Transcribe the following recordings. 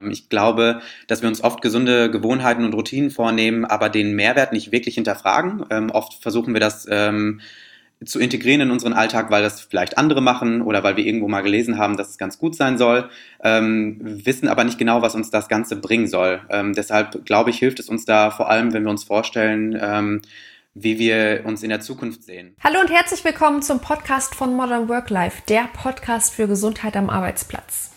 Ich glaube, dass wir uns oft gesunde Gewohnheiten und Routinen vornehmen, aber den Mehrwert nicht wirklich hinterfragen. Oft versuchen wir das zu integrieren in unseren Alltag, weil das vielleicht andere machen oder weil wir irgendwo mal gelesen haben, dass es ganz gut sein soll, wissen aber nicht genau, was uns das Ganze bringen soll. Deshalb glaube ich, hilft es uns da vor allem, wenn wir uns vorstellen, wie wir uns in der Zukunft sehen. Hallo und herzlich willkommen zum Podcast von Modern Work Life, der Podcast für Gesundheit am Arbeitsplatz.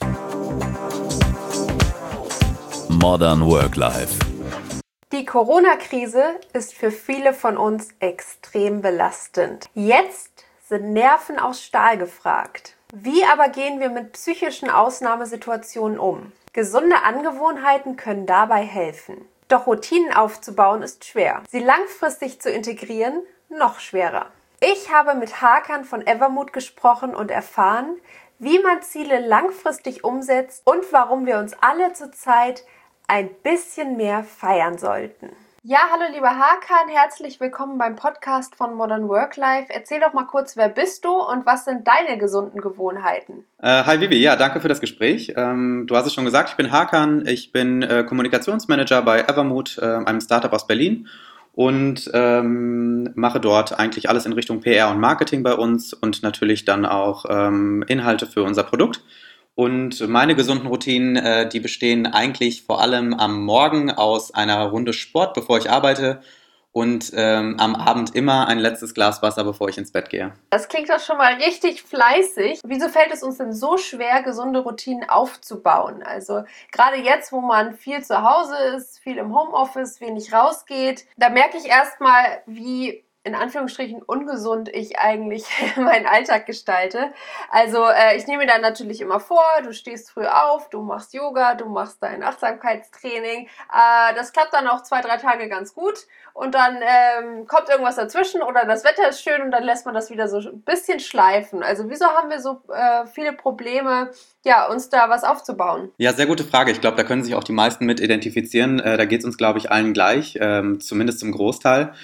Modern Work Life. Die Corona-Krise ist für viele von uns extrem belastend. Jetzt sind Nerven aus Stahl gefragt. Wie aber gehen wir mit psychischen Ausnahmesituationen um? Gesunde Angewohnheiten können dabei helfen. Doch Routinen aufzubauen ist schwer. Sie langfristig zu integrieren, noch schwerer. Ich habe mit Hakan von Evermood gesprochen und erfahren, wie man Ziele langfristig umsetzt und warum wir uns alle zurzeit ein bisschen mehr feiern sollten. Ja, hallo lieber Hakan, herzlich willkommen beim Podcast von Modern Work Life. Erzähl doch mal kurz, wer bist du und was sind deine gesunden Gewohnheiten? Hi Vivi, ja, danke für das Gespräch. Du hast es schon gesagt, ich bin Hakan, ich bin Kommunikationsmanager bei Evermood, einem Startup aus Berlin und mache dort eigentlich alles in Richtung PR und Marketing bei uns und natürlich dann auch Inhalte für unser Produkt. Und meine gesunden Routinen, die bestehen eigentlich vor allem am Morgen aus einer Runde Sport, bevor ich arbeite und am Abend immer ein letztes Glas Wasser, bevor ich ins Bett gehe. Das klingt doch schon mal richtig fleißig. Wieso fällt es uns denn so schwer, gesunde Routinen aufzubauen? Also gerade jetzt, wo man viel zu Hause ist, viel im Homeoffice, wenig rausgeht, da merke ich erstmal, wie in Anführungsstrichen ungesund ich eigentlich meinen Alltag gestalte. Also ich nehme mir dann natürlich immer vor, du stehst früh auf, du machst Yoga, du machst dein Achtsamkeitstraining. Das klappt dann auch 2-3 Tage ganz gut und dann kommt irgendwas dazwischen oder das Wetter ist schön und dann lässt man das wieder so ein bisschen schleifen. Also wieso haben wir so viele Probleme, ja, uns da was aufzubauen? Ja, sehr gute Frage. Ich glaube, da können sich auch die meisten mit identifizieren. Da geht es uns, glaube ich, allen gleich, zumindest zum Großteil.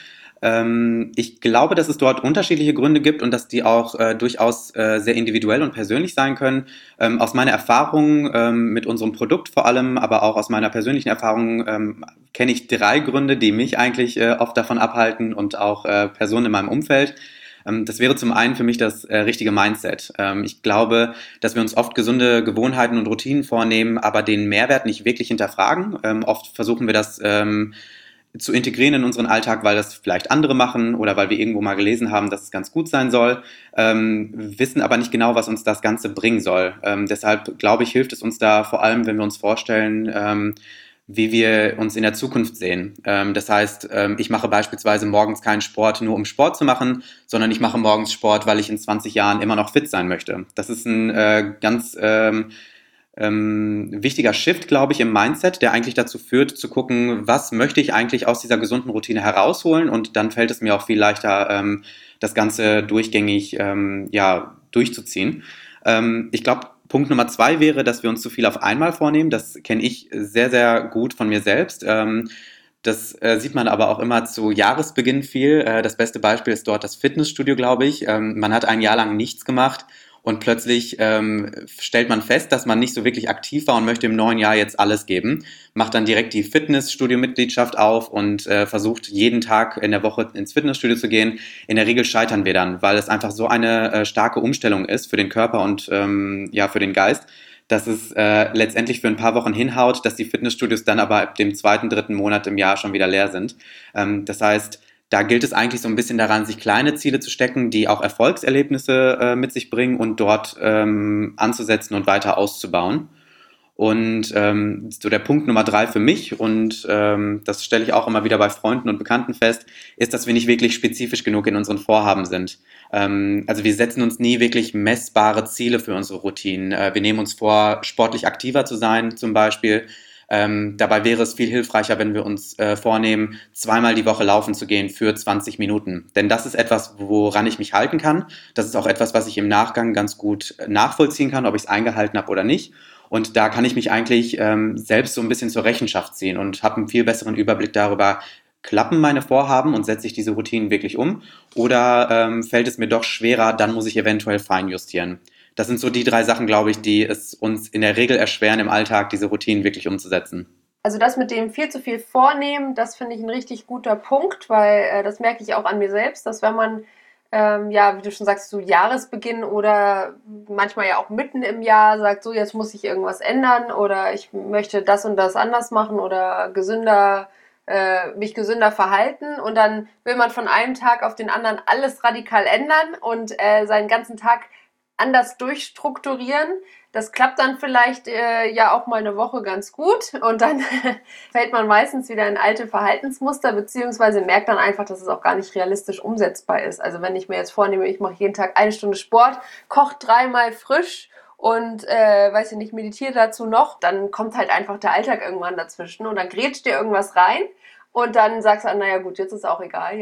Ich glaube, dass es dort unterschiedliche Gründe gibt und dass die auch durchaus sehr individuell und persönlich sein können. Aus meiner Erfahrung mit unserem Produkt vor allem, aber auch aus meiner persönlichen Erfahrung kenne ich 3 Gründe, die mich eigentlich oft davon abhalten und auch Personen in meinem Umfeld. Das wäre zum einen für mich das richtige Mindset. Ich glaube, dass wir uns oft gesunde Gewohnheiten und Routinen vornehmen, aber den Mehrwert nicht wirklich hinterfragen. Oft versuchen wir das zu integrieren in unseren Alltag, weil das vielleicht andere machen oder weil wir irgendwo mal gelesen haben, dass es ganz gut sein soll, wissen aber nicht genau, was uns das Ganze bringen soll. Deshalb glaube ich, hilft es uns da vor allem, wenn wir uns vorstellen, wie wir uns in der Zukunft sehen. Das heißt, ich mache beispielsweise morgens keinen Sport, nur um Sport zu machen, sondern ich mache morgens Sport, weil ich in 20 Jahren immer noch fit sein möchte. Das ist ein ganz wichtiger Shift, glaube ich, im Mindset, der eigentlich dazu führt, zu gucken, was möchte ich eigentlich aus dieser gesunden Routine herausholen, und dann fällt es mir auch viel leichter, das Ganze durchgängig durchzuziehen. Ich glaube, Punkt Nummer 2 wäre, dass wir uns zu viel auf einmal vornehmen. Das kenne ich sehr, sehr gut von mir selbst. Das sieht man aber auch immer zu Jahresbeginn viel. Das beste Beispiel ist dort das Fitnessstudio, glaube ich. Man hat ein Jahr lang nichts gemacht. Und plötzlich stellt man fest, dass man nicht so wirklich aktiv war und möchte im neuen Jahr jetzt alles geben. Macht dann direkt die Fitnessstudio-Mitgliedschaft auf und versucht jeden Tag in der Woche ins Fitnessstudio zu gehen. In der Regel scheitern wir dann, weil es einfach so eine starke Umstellung ist für den Körper und für den Geist, dass es letztendlich für ein paar Wochen hinhaut, dass die Fitnessstudios dann aber ab dem 2., 3. Monat im Jahr schon wieder leer sind. Das heißt, da gilt es eigentlich so ein bisschen daran, sich kleine Ziele zu stecken, die auch Erfolgserlebnisse mit sich bringen und dort anzusetzen und weiter auszubauen. Und so der Punkt Nummer 3 für mich, und das stelle ich auch immer wieder bei Freunden und Bekannten fest, ist, dass wir nicht wirklich spezifisch genug in unseren Vorhaben sind. Also wir setzen uns nie wirklich messbare Ziele für unsere Routinen. Wir nehmen uns vor, sportlich aktiver zu sein zum Beispiel. Dabei wäre es viel hilfreicher, wenn wir uns vornehmen, 2-mal die Woche laufen zu gehen für 20 Minuten. Denn das ist etwas, woran ich mich halten kann. Das ist auch etwas, was ich im Nachgang ganz gut nachvollziehen kann, ob ich es eingehalten habe oder nicht. Und da kann ich mich eigentlich selbst so ein bisschen zur Rechenschaft ziehen und habe einen viel besseren Überblick darüber, klappen meine Vorhaben und setze ich diese Routinen wirklich um, oder fällt es mir doch schwerer, dann muss ich eventuell feinjustieren. Das sind so die 3 Sachen, glaube ich, die es uns in der Regel erschweren, im Alltag diese Routinen wirklich umzusetzen. Also das mit dem viel zu viel vornehmen, das finde ich ein richtig guter Punkt, weil das merke ich auch an mir selbst, dass wenn man, wie du schon sagst, zu Jahresbeginn oder manchmal ja auch mitten im Jahr sagt, so jetzt muss ich irgendwas ändern oder ich möchte das und das anders machen oder mich gesünder verhalten und dann will man von einem Tag auf den anderen alles radikal ändern und seinen ganzen Tag anders durchstrukturieren. Das klappt dann vielleicht auch mal eine Woche ganz gut und dann fällt man meistens wieder in alte Verhaltensmuster beziehungsweise merkt dann einfach, dass es auch gar nicht realistisch umsetzbar ist. Also wenn ich mir jetzt vornehme, ich mache jeden Tag 1 Stunde Sport, koche 3-mal frisch und meditiere dazu noch, dann kommt halt einfach der Alltag irgendwann dazwischen und dann grätscht dir irgendwas rein. Und dann sagst du, naja gut, jetzt ist auch egal,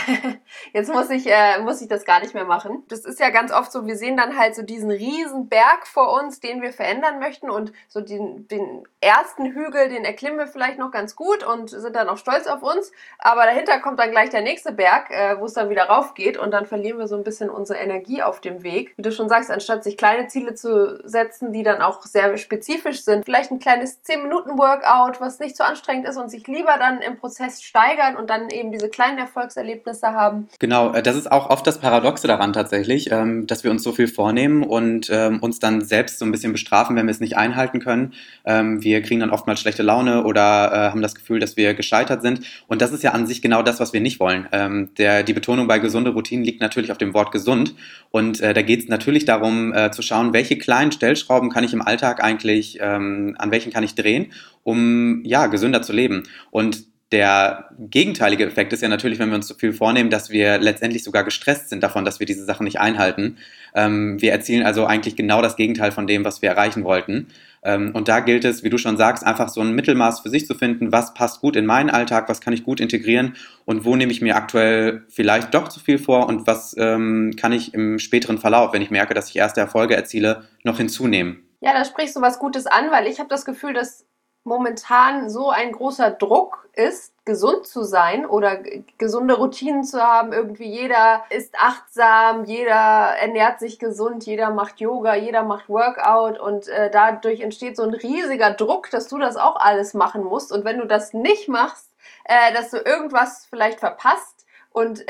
jetzt muss ich das gar nicht mehr machen. Das ist ja ganz oft so, wir sehen dann halt so diesen riesen Berg vor uns, den wir verändern möchten und so den ersten Hügel, den erklimmen wir vielleicht noch ganz gut und sind dann auch stolz auf uns, aber dahinter kommt dann gleich der nächste Berg, wo es dann wieder rauf geht und dann verlieren wir so ein bisschen unsere Energie auf dem Weg. Wie du schon sagst, anstatt sich kleine Ziele zu setzen, die dann auch sehr spezifisch sind, vielleicht ein kleines 10-Minuten-Workout, was nicht so anstrengend ist und sich lieber dann im Prozess steigern und dann eben diese kleinen Erfolgserlebnisse haben. Genau, das ist auch oft das Paradoxe daran tatsächlich, dass wir uns so viel vornehmen und uns dann selbst so ein bisschen bestrafen, wenn wir es nicht einhalten können. Wir kriegen dann oftmals schlechte Laune oder haben das Gefühl, dass wir gescheitert sind. Und das ist ja an sich genau das, was wir nicht wollen. Die Betonung bei gesunde Routinen liegt natürlich auf dem Wort gesund. Und da geht es natürlich darum, zu schauen, welche kleinen Stellschrauben kann ich im Alltag eigentlich, an welchen kann ich drehen, um gesünder zu leben. Und der gegenteilige Effekt ist ja natürlich, wenn wir uns zu viel vornehmen, dass wir letztendlich sogar gestresst sind davon, dass wir diese Sachen nicht einhalten. Wir erzielen also eigentlich genau das Gegenteil von dem, was wir erreichen wollten. Und da gilt es, wie du schon sagst, einfach so ein Mittelmaß für sich zu finden, was passt gut in meinen Alltag, was kann ich gut integrieren und wo nehme ich mir aktuell vielleicht doch zu viel vor und was kann ich im späteren Verlauf, wenn ich merke, dass ich erste Erfolge erziele, noch hinzunehmen. Ja, da sprichst du was Gutes an, weil ich habe das Gefühl, dass momentan so ein großer Druck ist, gesund zu sein oder gesunde Routinen zu haben. Irgendwie jeder ist achtsam, jeder ernährt sich gesund, jeder macht Yoga, jeder macht Workout und dadurch entsteht so ein riesiger Druck, dass du das auch alles machen musst. Und wenn du das nicht machst, dass du irgendwas vielleicht verpasst und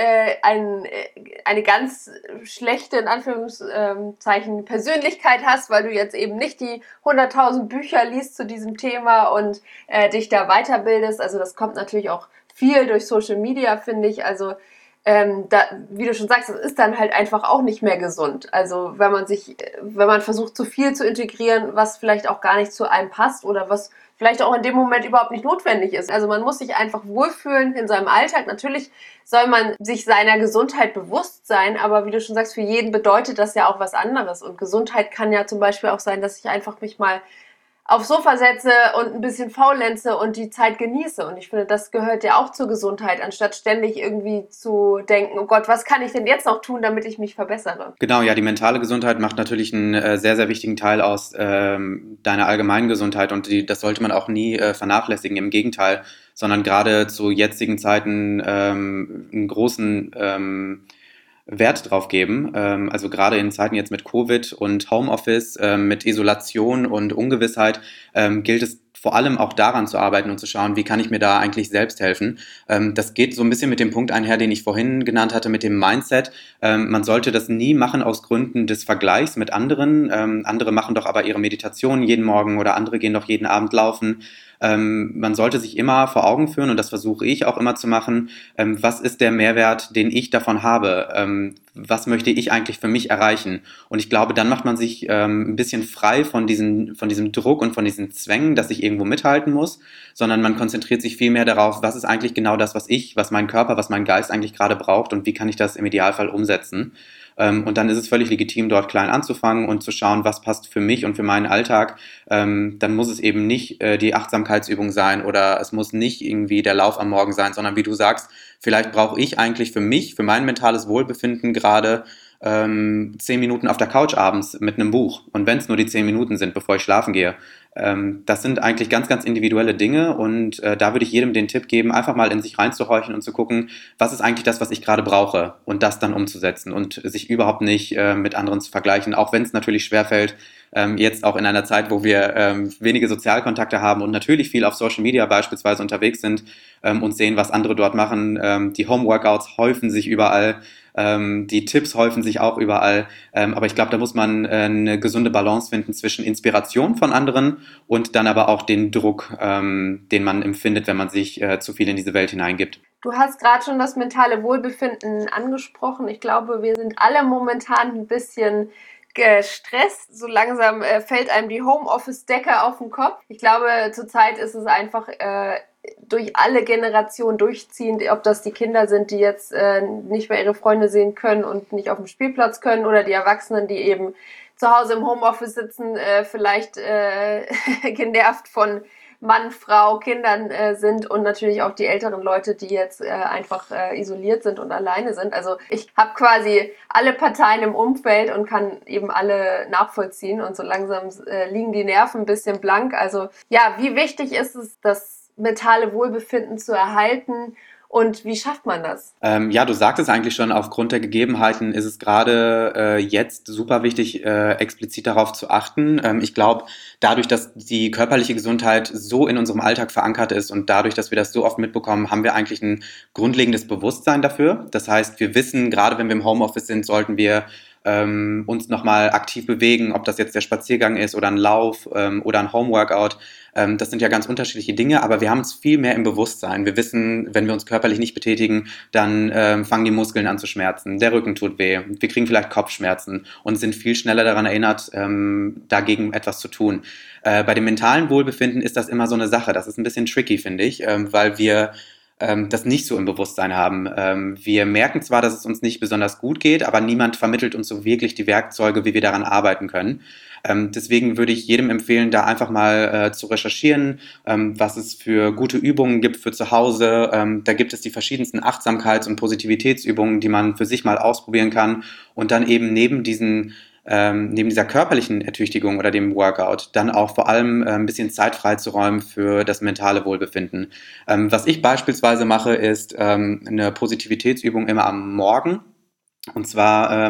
eine ganz schlechte, in Anführungszeichen, Persönlichkeit hast, weil du jetzt eben nicht die 100.000 Bücher liest zu diesem Thema und dich da weiterbildest. Also das kommt natürlich auch viel durch Social Media, finde ich. Also wie du schon sagst, das ist dann halt einfach auch nicht mehr gesund. Also wenn man versucht, zu viel zu integrieren, was vielleicht auch gar nicht zu einem passt oder was vielleicht auch in dem Moment überhaupt nicht notwendig ist. Also man muss sich einfach wohlfühlen in seinem Alltag. Natürlich soll man sich seiner Gesundheit bewusst sein, aber wie du schon sagst, für jeden bedeutet das ja auch was anderes. Und Gesundheit kann ja zum Beispiel auch sein, dass ich einfach mich mal aufs Sofa setze und ein bisschen faulenze und die Zeit genieße. Und ich finde, das gehört ja auch zur Gesundheit, anstatt ständig irgendwie zu denken, oh Gott, was kann ich denn jetzt noch tun, damit ich mich verbessere? Genau, ja, die mentale Gesundheit macht natürlich einen sehr, sehr wichtigen Teil aus deiner allgemeinen Gesundheit und das sollte man auch nie vernachlässigen, im Gegenteil, sondern gerade zu jetzigen Zeiten einen großen Wert drauf geben. Also gerade in Zeiten jetzt mit Covid und Homeoffice, mit Isolation und Ungewissheit gilt es vor allem auch daran zu arbeiten und zu schauen, wie kann ich mir da eigentlich selbst helfen. Das geht so ein bisschen mit dem Punkt einher, den ich vorhin genannt hatte, mit dem Mindset. Man sollte das nie machen aus Gründen des Vergleichs mit anderen. Andere machen doch aber ihre Meditation jeden Morgen oder andere gehen doch jeden Abend laufen. Man sollte sich immer vor Augen führen, und das versuche ich auch immer zu machen, was ist der Mehrwert, den ich davon habe? Was möchte ich eigentlich für mich erreichen? Und ich glaube, dann macht man sich ein bisschen frei von diesem Druck und von diesen Zwängen, dass ich irgendwo mithalten muss, sondern man konzentriert sich viel mehr darauf, was ist eigentlich genau das, was mein Körper, was mein Geist eigentlich gerade braucht und wie kann ich das im Idealfall umsetzen. Und dann ist es völlig legitim, dort klein anzufangen und zu schauen, was passt für mich und für meinen Alltag. Dann muss es eben nicht die Achtsamkeitsübung sein oder es muss nicht irgendwie der Lauf am Morgen sein, sondern wie du sagst, vielleicht brauche ich eigentlich für mich, für mein mentales Wohlbefinden gerade 10 Minuten auf der Couch abends mit einem Buch. Und wenn es nur die 10 Minuten sind, bevor ich schlafen gehe, Das sind eigentlich ganz, ganz individuelle Dinge und da würde ich jedem den Tipp geben, einfach mal in sich reinzuhorchen und zu gucken, was ist eigentlich das, was ich gerade brauche und das dann umzusetzen und sich überhaupt nicht mit anderen zu vergleichen, auch wenn es natürlich schwerfällt, jetzt auch in einer Zeit, wo wir wenige Sozialkontakte haben und natürlich viel auf Social Media beispielsweise unterwegs sind und sehen, was andere dort machen. Die Homeworkouts häufen sich überall. Die Tipps häufen sich auch überall, aber ich glaube, da muss man eine gesunde Balance finden zwischen Inspiration von anderen und dann aber auch den Druck, den man empfindet, wenn man sich zu viel in diese Welt hineingibt. Du hast gerade schon das mentale Wohlbefinden angesprochen. Ich glaube, wir sind alle momentan ein bisschen gestresst. So langsam fällt einem die Homeoffice-Decke auf den Kopf. Ich glaube, zurzeit ist es einfach durch alle Generationen durchziehend, ob das die Kinder sind, die jetzt nicht mehr ihre Freunde sehen können und nicht auf dem Spielplatz können, oder die Erwachsenen, die eben zu Hause im Homeoffice sitzen, vielleicht genervt von Mann, Frau, Kindern sind, und natürlich auch die älteren Leute, die jetzt einfach isoliert sind und alleine sind. Also ich habe quasi alle Parteien im Umfeld und kann eben alle nachvollziehen, und so langsam liegen die Nerven ein bisschen blank. Also ja, wie wichtig ist es, das mentale Wohlbefinden zu erhalten? Und wie schafft man das? Ja, du sagtest eigentlich schon, aufgrund der Gegebenheiten ist es gerade jetzt super wichtig, explizit darauf zu achten. Ich glaube, dadurch, dass die körperliche Gesundheit so in unserem Alltag verankert ist und dadurch, dass wir das so oft mitbekommen, haben wir eigentlich ein grundlegendes Bewusstsein dafür. Das heißt, wir wissen, gerade wenn wir im Homeoffice sind, sollten wir uns nochmal aktiv bewegen, ob das jetzt der Spaziergang ist oder ein Lauf oder ein Homeworkout. Das sind ja ganz unterschiedliche Dinge, aber wir haben es viel mehr im Bewusstsein. Wir wissen, wenn wir uns körperlich nicht betätigen, dann fangen die Muskeln an zu schmerzen, der Rücken tut weh, wir kriegen vielleicht Kopfschmerzen und sind viel schneller daran erinnert, dagegen etwas zu tun. Bei dem mentalen Wohlbefinden ist das immer so eine Sache. Das ist ein bisschen tricky, finde ich, weil wir das nicht so im Bewusstsein haben. Wir merken zwar, dass es uns nicht besonders gut geht, aber niemand vermittelt uns so wirklich die Werkzeuge, wie wir daran arbeiten können. Deswegen würde ich jedem empfehlen, da einfach mal zu recherchieren, was es für gute Übungen gibt für zu Hause. Da gibt es die verschiedensten Achtsamkeits- und Positivitätsübungen, die man für sich mal ausprobieren kann und dann eben neben dieser körperlichen Ertüchtigung oder dem Workout dann auch vor allem ein bisschen Zeit freizuräumen für das mentale Wohlbefinden. Was ich beispielsweise mache, ist eine Positivitätsübung immer am Morgen. Und zwar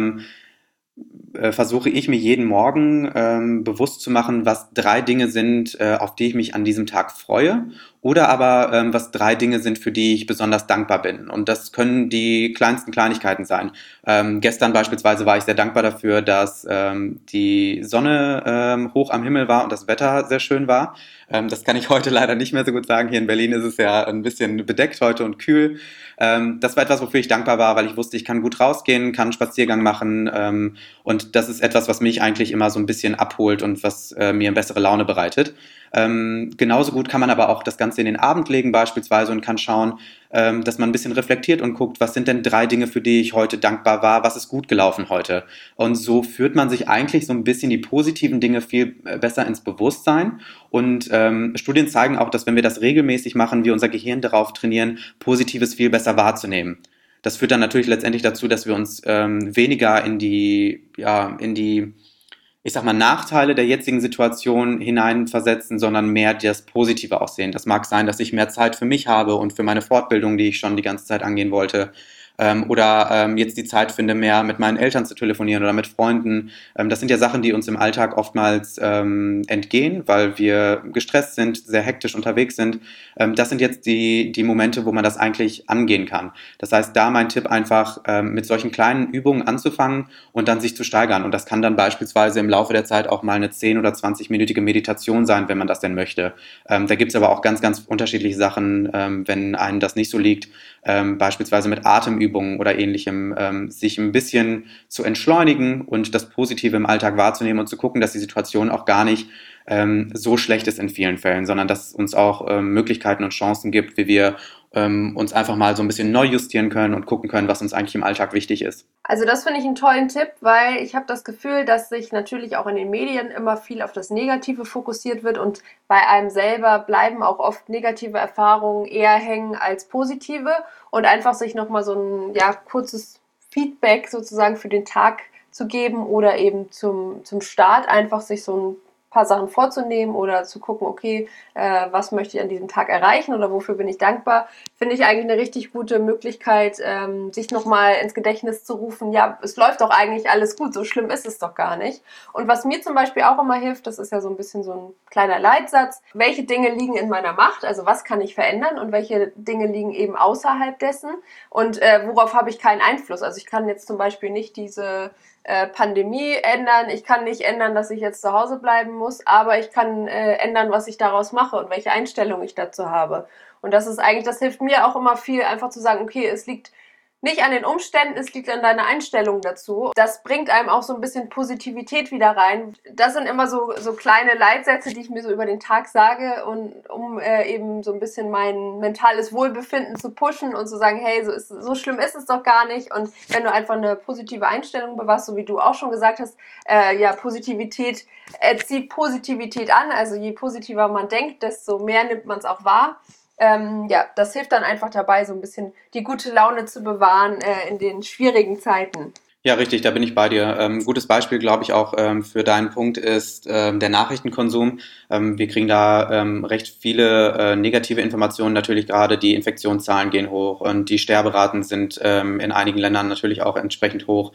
versuche ich mir jeden Morgen bewusst zu machen, was 3 Dinge sind, auf die ich mich an diesem Tag freue, oder aber was 3 Dinge sind, für die ich besonders dankbar bin. Und das können die kleinsten Kleinigkeiten sein. Gestern beispielsweise war ich sehr dankbar dafür, dass die Sonne hoch am Himmel war und das Wetter sehr schön war. Das kann ich heute leider nicht mehr so gut sagen. Hier in Berlin ist es ja ein bisschen bedeckt heute und kühl. Das war etwas, wofür ich dankbar war, weil ich wusste, ich kann gut rausgehen, kann einen Spaziergang machen, und das ist etwas, was mich eigentlich immer so ein bisschen abholt und was mir bessere Laune bereitet. Genauso gut kann man aber auch das Ganze in den Abend legen beispielsweise und kann schauen, dass man ein bisschen reflektiert und guckt, was sind denn 3 Dinge, für die ich heute dankbar war, was ist gut gelaufen heute. Und so führt man sich eigentlich so ein bisschen die positiven Dinge viel besser ins Bewusstsein. Und Studien zeigen auch, dass wenn wir das regelmäßig machen, wir unser Gehirn darauf trainieren, Positives viel besser wahrzunehmen. Das führt dann natürlich letztendlich dazu, dass wir uns weniger in die ich sag mal, Nachteile der jetzigen Situation hineinversetzen, sondern mehr das Positive auch sehen. Das mag sein, dass ich mehr Zeit für mich habe und für meine Fortbildung, die ich schon die ganze Zeit angehen wollte. Oder jetzt die Zeit finde, mehr mit meinen Eltern zu telefonieren oder mit Freunden. Das sind ja Sachen, die uns im Alltag oftmals entgehen, weil wir gestresst sind, sehr hektisch unterwegs sind. Das sind jetzt die Momente, wo man das eigentlich angehen kann. Das heißt, da mein Tipp einfach, mit solchen kleinen Übungen anzufangen und dann sich zu steigern. Und das kann dann beispielsweise im Laufe der Zeit auch mal eine 10- oder 20-minütige Meditation sein, wenn man das denn möchte. Da gibt's aber auch ganz, ganz unterschiedliche Sachen, wenn einem das nicht so liegt. Beispielsweise mit Atemübungen oder ähnlichem, sich ein bisschen zu entschleunigen und das Positive im Alltag wahrzunehmen und zu gucken, dass die Situation auch gar nicht so schlecht ist in vielen Fällen, sondern dass es uns auch Möglichkeiten und Chancen gibt, wie wir uns einfach mal so ein bisschen neu justieren können und gucken können, was uns eigentlich im Alltag wichtig ist. Also das finde ich einen tollen Tipp, weil ich habe das Gefühl, dass sich natürlich auch in den Medien immer viel auf das Negative fokussiert wird, und bei einem selber bleiben auch oft negative Erfahrungen eher hängen als positive, und einfach sich nochmal so ein kurzes Feedback sozusagen für den Tag zu geben oder eben zum Start einfach sich so ein paar Sachen vorzunehmen oder zu gucken, okay, was möchte ich an diesem Tag erreichen oder wofür bin ich dankbar, finde ich eigentlich eine richtig gute Möglichkeit, sich nochmal ins Gedächtnis zu rufen, ja, es läuft doch eigentlich alles gut, so schlimm ist es doch gar nicht. Und was mir zum Beispiel auch immer hilft, das ist ja so ein bisschen so ein kleiner Leitsatz, welche Dinge liegen in meiner Macht, also was kann ich verändern und welche Dinge liegen eben außerhalb dessen und worauf habe ich keinen Einfluss. Also ich kann jetzt zum Beispiel nicht diese Pandemie ändern. Ich kann nicht ändern, dass ich jetzt zu Hause bleiben muss, aber ich kann ändern, was ich daraus mache und welche Einstellung ich dazu habe. Und das ist eigentlich, das hilft mir auch immer viel, einfach zu sagen, okay, es liegt nicht an den Umständen, es liegt an deiner Einstellung dazu. Das bringt einem auch so ein bisschen Positivität wieder rein. Das sind immer so kleine Leitsätze, die ich mir so über den Tag sage, und um eben so ein bisschen mein mentales Wohlbefinden zu pushen und zu sagen, hey, so schlimm ist es doch gar nicht. Und wenn du einfach eine positive Einstellung bewahrst, so wie du auch schon gesagt hast, ja, Positivität zieht Positivität an. Also je positiver man denkt, desto mehr nimmt man es auch wahr. Ja, das hilft dann einfach dabei, so ein bisschen die gute Laune zu bewahren in den schwierigen Zeiten. Ja, richtig, da bin ich bei dir. Gutes Beispiel, glaube ich, auch für deinen Punkt ist der Nachrichtenkonsum. Wir kriegen da recht viele negative Informationen. Natürlich gerade die Infektionszahlen gehen hoch und die Sterberaten sind in einigen Ländern natürlich auch entsprechend hoch.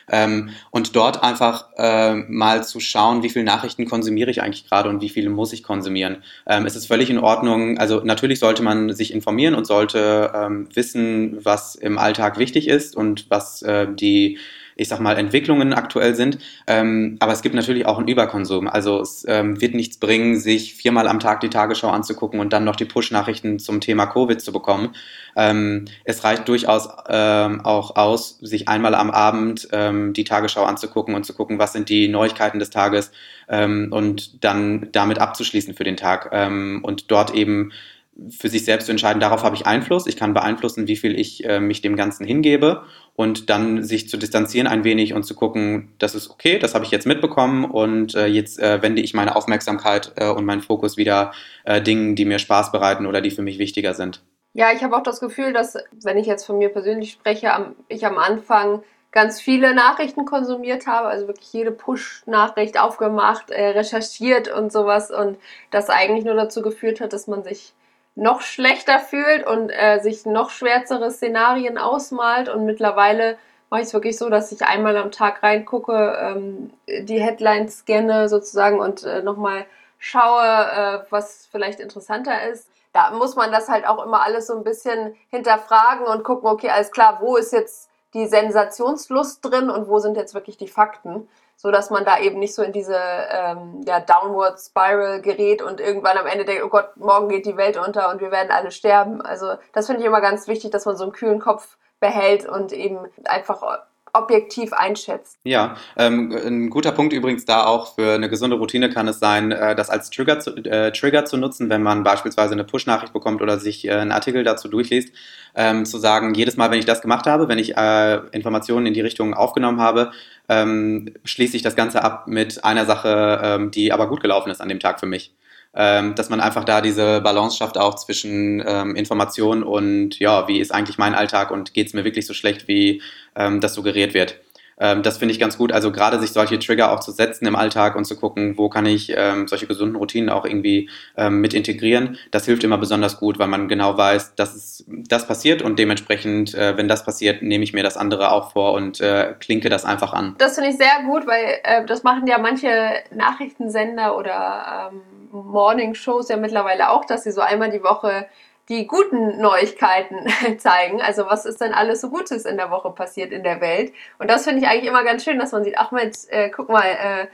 Und dort einfach mal zu schauen, wie viel Nachrichten konsumiere ich eigentlich gerade und wie viele muss ich konsumieren. Es ist völlig in Ordnung. Also natürlich sollte man sich informieren und sollte wissen, was im Alltag wichtig ist und was die, ich sag mal, Entwicklungen aktuell sind. Aber es gibt natürlich auch einen Überkonsum. Also es wird nichts bringen, sich 4-mal am Tag die Tagesschau anzugucken und dann noch die Push-Nachrichten zum Thema Covid zu bekommen. Es reicht durchaus auch aus, sich einmal am Abend die Tagesschau anzugucken und zu gucken, was sind die Neuigkeiten des Tages, und dann damit abzuschließen für den Tag, und dort eben für sich selbst zu entscheiden, darauf habe ich Einfluss, ich kann beeinflussen, wie viel ich mich dem Ganzen hingebe, und dann sich zu distanzieren ein wenig und zu gucken, das ist okay, das habe ich jetzt mitbekommen, und jetzt wende ich meine Aufmerksamkeit und meinen Fokus wieder Dingen, die mir Spaß bereiten oder die für mich wichtiger sind. Ja, ich habe auch das Gefühl, dass, wenn ich jetzt von mir persönlich spreche, ich am Anfang ganz viele Nachrichten konsumiert habe, also wirklich jede Push-Nachricht aufgemacht, recherchiert und sowas, und das eigentlich nur dazu geführt hat, dass man sich noch schlechter fühlt und sich noch schwärzere Szenarien ausmalt, und mittlerweile mache ich es wirklich so, dass ich einmal am Tag reingucke, die Headlines scanne sozusagen und nochmal schaue, was vielleicht interessanter ist. Da muss man das halt auch immer alles so ein bisschen hinterfragen und gucken, okay, alles klar, wo ist jetzt die Sensationslust drin und wo sind jetzt wirklich die Fakten, so dass man da eben nicht so in diese ja, Downward Spiral gerät und irgendwann am Ende denkt, oh Gott, morgen geht die Welt unter und wir werden alle sterben. Also das finde ich immer ganz wichtig, dass man so einen kühlen Kopf behält und eben einfach objektiv einschätzt. Ja, ein guter Punkt übrigens da auch für eine gesunde Routine kann es sein, das als Trigger zu nutzen, wenn man beispielsweise eine Push-Nachricht bekommt oder sich einen Artikel dazu durchliest, zu sagen, jedes Mal, wenn ich das gemacht habe, wenn ich Informationen in die Richtung aufgenommen habe, schließe ich das Ganze ab mit einer Sache, die aber gut gelaufen ist an dem Tag für mich. Dass man einfach da diese Balance schafft auch zwischen Information und ja, wie ist eigentlich mein Alltag und geht es mir wirklich so schlecht, wie das suggeriert wird. Das finde ich ganz gut, also gerade sich solche Trigger auch zu setzen im Alltag und zu gucken, wo kann ich solche gesunden Routinen auch irgendwie mit integrieren, das hilft immer besonders gut, weil man genau weiß, dass das passiert, und dementsprechend, wenn das passiert, nehme ich mir das andere auch vor und klinke das einfach an. Das finde ich sehr gut, weil das machen ja manche Nachrichtensender oder Morning-Shows ja mittlerweile auch, dass sie so einmal die Woche die guten Neuigkeiten zeigen. Also was ist denn alles so Gutes in der Woche passiert in der Welt? Und das finde ich eigentlich immer ganz schön, dass man sieht, ach Mensch, guck mal,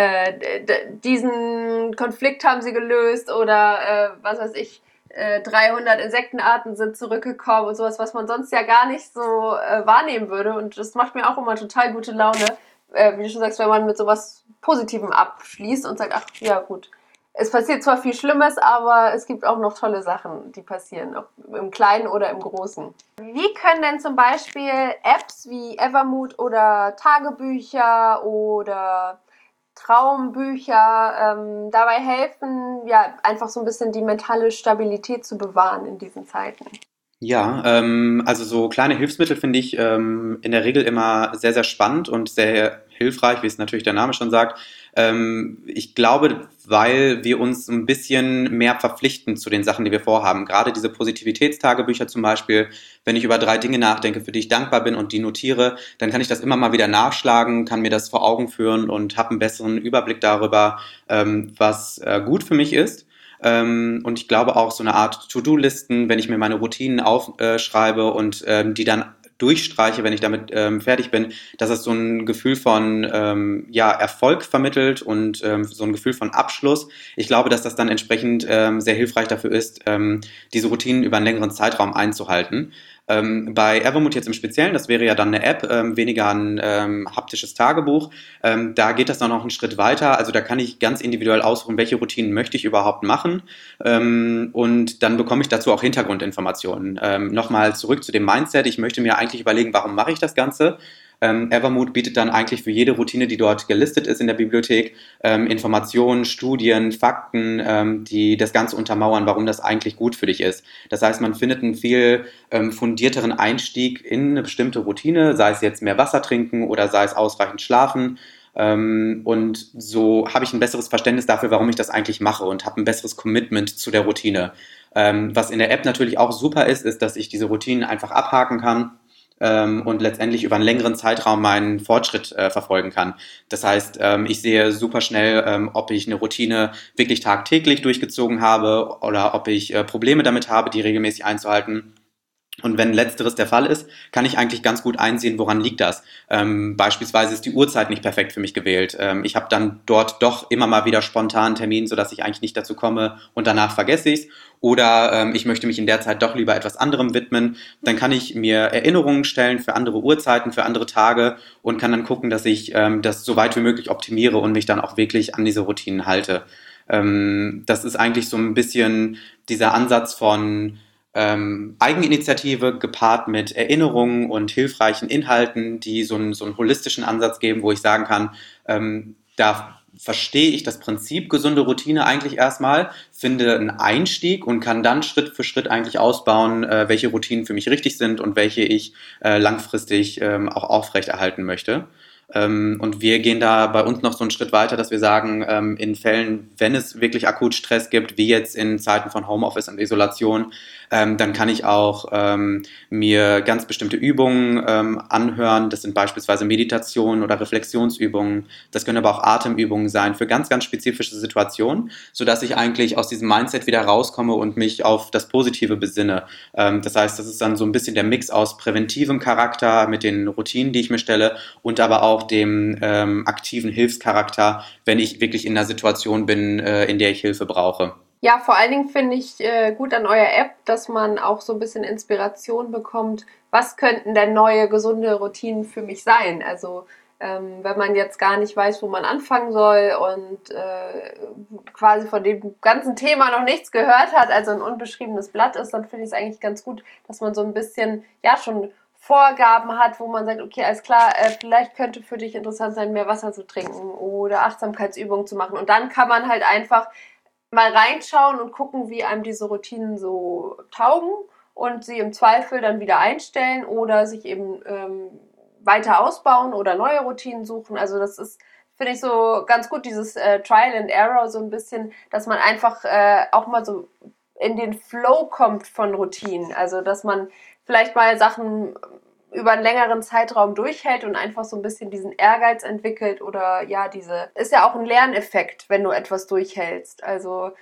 diesen Konflikt haben sie gelöst oder was weiß ich, 300 Insektenarten sind zurückgekommen und sowas, was man sonst ja gar nicht so wahrnehmen würde. Und das macht mir auch immer total gute Laune, wie du schon sagst, wenn man mit sowas Positivem abschließt und sagt, ach ja gut, es passiert zwar viel Schlimmes, aber es gibt auch noch tolle Sachen, die passieren, ob im Kleinen oder im Großen. Wie können denn zum Beispiel Apps wie Evermood oder Tagebücher oder Traumbücher dabei helfen, ja, einfach so ein bisschen die mentale Stabilität zu bewahren in diesen Zeiten? Ja, also so kleine Hilfsmittel finde ich in der Regel immer sehr, sehr spannend und sehr hilfreich, wie es natürlich der Name schon sagt. Ich glaube, weil wir uns ein bisschen mehr verpflichten zu den Sachen, die wir vorhaben. Gerade diese Positivitätstagebücher zum Beispiel, wenn ich über 3 Dinge nachdenke, für die ich dankbar bin und die notiere, dann kann ich das immer mal wieder nachschlagen, kann mir das vor Augen führen und habe einen besseren Überblick darüber, was gut für mich ist. Und ich glaube auch so eine Art To-Do-Listen, wenn ich mir meine Routinen aufschreibe und die dann durchstreiche, wenn ich damit fertig bin, dass es so ein Gefühl von ja, Erfolg vermittelt und so ein Gefühl von Abschluss. Ich glaube, dass das dann entsprechend sehr hilfreich dafür ist, diese Routinen über einen längeren Zeitraum einzuhalten. Bei Evermood jetzt im Speziellen, das wäre ja dann eine App, weniger ein haptisches Tagebuch. Da geht das dann noch einen Schritt weiter. Also da kann ich ganz individuell aussuchen, welche Routinen möchte ich überhaupt machen. Und dann bekomme ich dazu auch Hintergrundinformationen. Nochmal zurück zu dem Mindset. Ich möchte mir eigentlich überlegen, warum mache ich das Ganze? Evermood bietet dann eigentlich für jede Routine, die dort gelistet ist in der Bibliothek, Informationen, Studien, Fakten, die das Ganze untermauern, warum das eigentlich gut für dich ist. Das heißt, man findet einen viel fundierteren Einstieg in eine bestimmte Routine, sei es jetzt mehr Wasser trinken oder sei es ausreichend schlafen. Und so habe ich ein besseres Verständnis dafür, warum ich das eigentlich mache und habe ein besseres Commitment zu der Routine. Was in der App natürlich auch super ist, ist, dass ich diese Routinen einfach abhaken kann und letztendlich über einen längeren Zeitraum meinen Fortschritt verfolgen kann. Das heißt, ich sehe super schnell, ob ich eine Routine wirklich tagtäglich durchgezogen habe oder ob ich Probleme damit habe, die regelmäßig einzuhalten. Und wenn letzteres der Fall ist, kann ich eigentlich ganz gut einsehen, woran liegt das. Beispielsweise ist die Uhrzeit nicht perfekt für mich gewählt. Ich habe dann dort doch immer mal wieder spontan einen Termin, sodass ich eigentlich nicht dazu komme und danach vergesse ich es. Oder ich möchte mich in der Zeit doch lieber etwas anderem widmen. Dann kann ich mir Erinnerungen stellen für andere Uhrzeiten, für andere Tage und kann dann gucken, dass ich das so weit wie möglich optimiere und mich dann auch wirklich an diese Routinen halte. Das ist eigentlich so ein bisschen dieser Ansatz von Eigeninitiative gepaart mit Erinnerungen und hilfreichen Inhalten, die so einen holistischen Ansatz geben, wo ich sagen kann, da verstehe ich das Prinzip gesunde Routine eigentlich erstmal, finde einen Einstieg und kann dann Schritt für Schritt eigentlich ausbauen, welche Routinen für mich richtig sind und welche ich langfristig auch aufrechterhalten möchte. Und wir gehen da bei uns noch so einen Schritt weiter, dass wir sagen, in Fällen, wenn es wirklich akut Stress gibt, wie jetzt in Zeiten von Homeoffice und Isolation, dann kann ich auch mir ganz bestimmte Übungen anhören. Das sind beispielsweise Meditationen oder Reflexionsübungen. Das können aber auch Atemübungen sein für ganz, ganz spezifische Situationen, sodass ich eigentlich aus diesem Mindset wieder rauskomme und mich auf das Positive besinne. Das heißt, das ist dann so ein bisschen der Mix aus präventivem Charakter mit den Routinen, die ich mir stelle und aber auch dem aktiven Hilfscharakter, wenn ich wirklich in einer Situation bin, in der ich Hilfe brauche. Ja, vor allen Dingen finde ich gut an eurer App, dass man auch so ein bisschen Inspiration bekommt. Was könnten denn neue, gesunde Routinen für mich sein? Also wenn man jetzt gar nicht weiß, wo man anfangen soll und quasi von dem ganzen Thema noch nichts gehört hat, also ein unbeschriebenes Blatt ist, dann finde ich es eigentlich ganz gut, dass man so ein bisschen, ja, schon Vorgaben hat, wo man sagt, okay, alles klar, vielleicht könnte für dich interessant sein, mehr Wasser zu trinken oder Achtsamkeitsübungen zu machen. Und dann kann man halt einfach mal reinschauen und gucken, wie einem diese Routinen so taugen und sie im Zweifel dann wieder einstellen oder sich eben weiter ausbauen oder neue Routinen suchen. Also das ist, finde ich, so ganz gut, dieses Trial and Error so ein bisschen, dass man einfach auch mal so in den Flow kommt von Routinen. Also dass man vielleicht mal Sachen über einen längeren Zeitraum durchhält und einfach so ein bisschen diesen Ehrgeiz entwickelt oder ja, ist ja auch ein Lerneffekt, wenn du etwas durchhältst. Also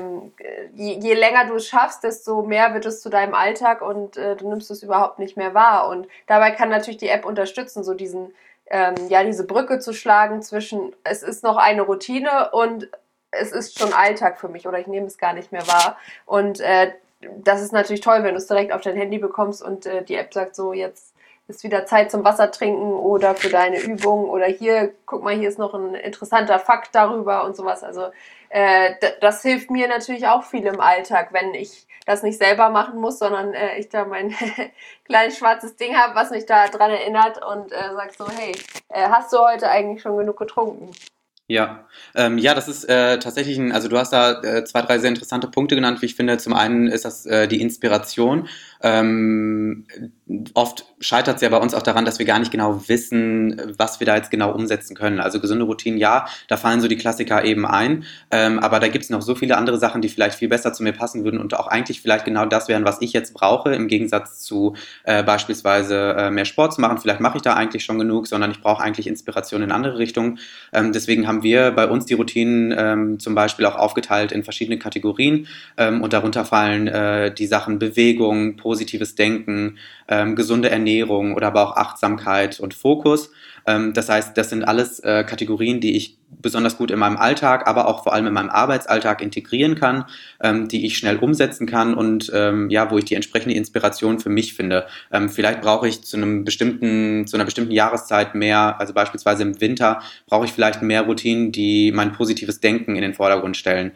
je länger du es schaffst, desto mehr wird es zu deinem Alltag und du nimmst es überhaupt nicht mehr wahr. Und dabei kann natürlich die App unterstützen, so diese Brücke zu schlagen zwischen, es ist noch eine Routine und es ist schon Alltag für mich oder ich nehme es gar nicht mehr wahr. Und das ist natürlich toll, wenn du es direkt auf dein Handy bekommst und die App sagt so, jetzt ist wieder Zeit zum Wasser trinken oder für deine Übung oder hier, guck mal, hier ist noch ein interessanter Fakt darüber und sowas. Also das hilft mir natürlich auch viel im Alltag, wenn ich das nicht selber machen muss, sondern ich da mein kleines schwarzes Ding habe, was mich da dran erinnert und sagt so, hey, hast du heute eigentlich schon genug getrunken? Ja, ja, das ist tatsächlich also du hast da 2, 3 sehr interessante Punkte genannt, wie ich finde. Zum einen ist das die Inspiration. Oft scheitert es ja bei uns auch daran, dass wir gar nicht genau wissen, was wir da jetzt genau umsetzen können. Also gesunde Routinen, ja, da fallen so die Klassiker eben ein, aber da gibt es noch so viele andere Sachen, die vielleicht viel besser zu mir passen würden und auch eigentlich vielleicht genau das wären, was ich jetzt brauche, im Gegensatz zu beispielsweise mehr Sport zu machen. Vielleicht mache ich da eigentlich schon genug, sondern ich brauche eigentlich Inspiration in andere Richtungen. Deswegen haben wir bei uns die Routinen zum Beispiel auch aufgeteilt in verschiedene Kategorien und darunter fallen die Sachen Bewegung, positives Denken, gesunde Ernährung oder aber auch Achtsamkeit und Fokus. Das heißt, das sind alles Kategorien, die ich besonders gut in meinem Alltag, aber auch vor allem in meinem Arbeitsalltag integrieren kann, die ich schnell umsetzen kann und ja, wo ich die entsprechende Inspiration für mich finde. Vielleicht brauche ich zu einer bestimmten Jahreszeit mehr, also beispielsweise im Winter brauche ich vielleicht mehr Routinen, die mein positives Denken in den Vordergrund stellen,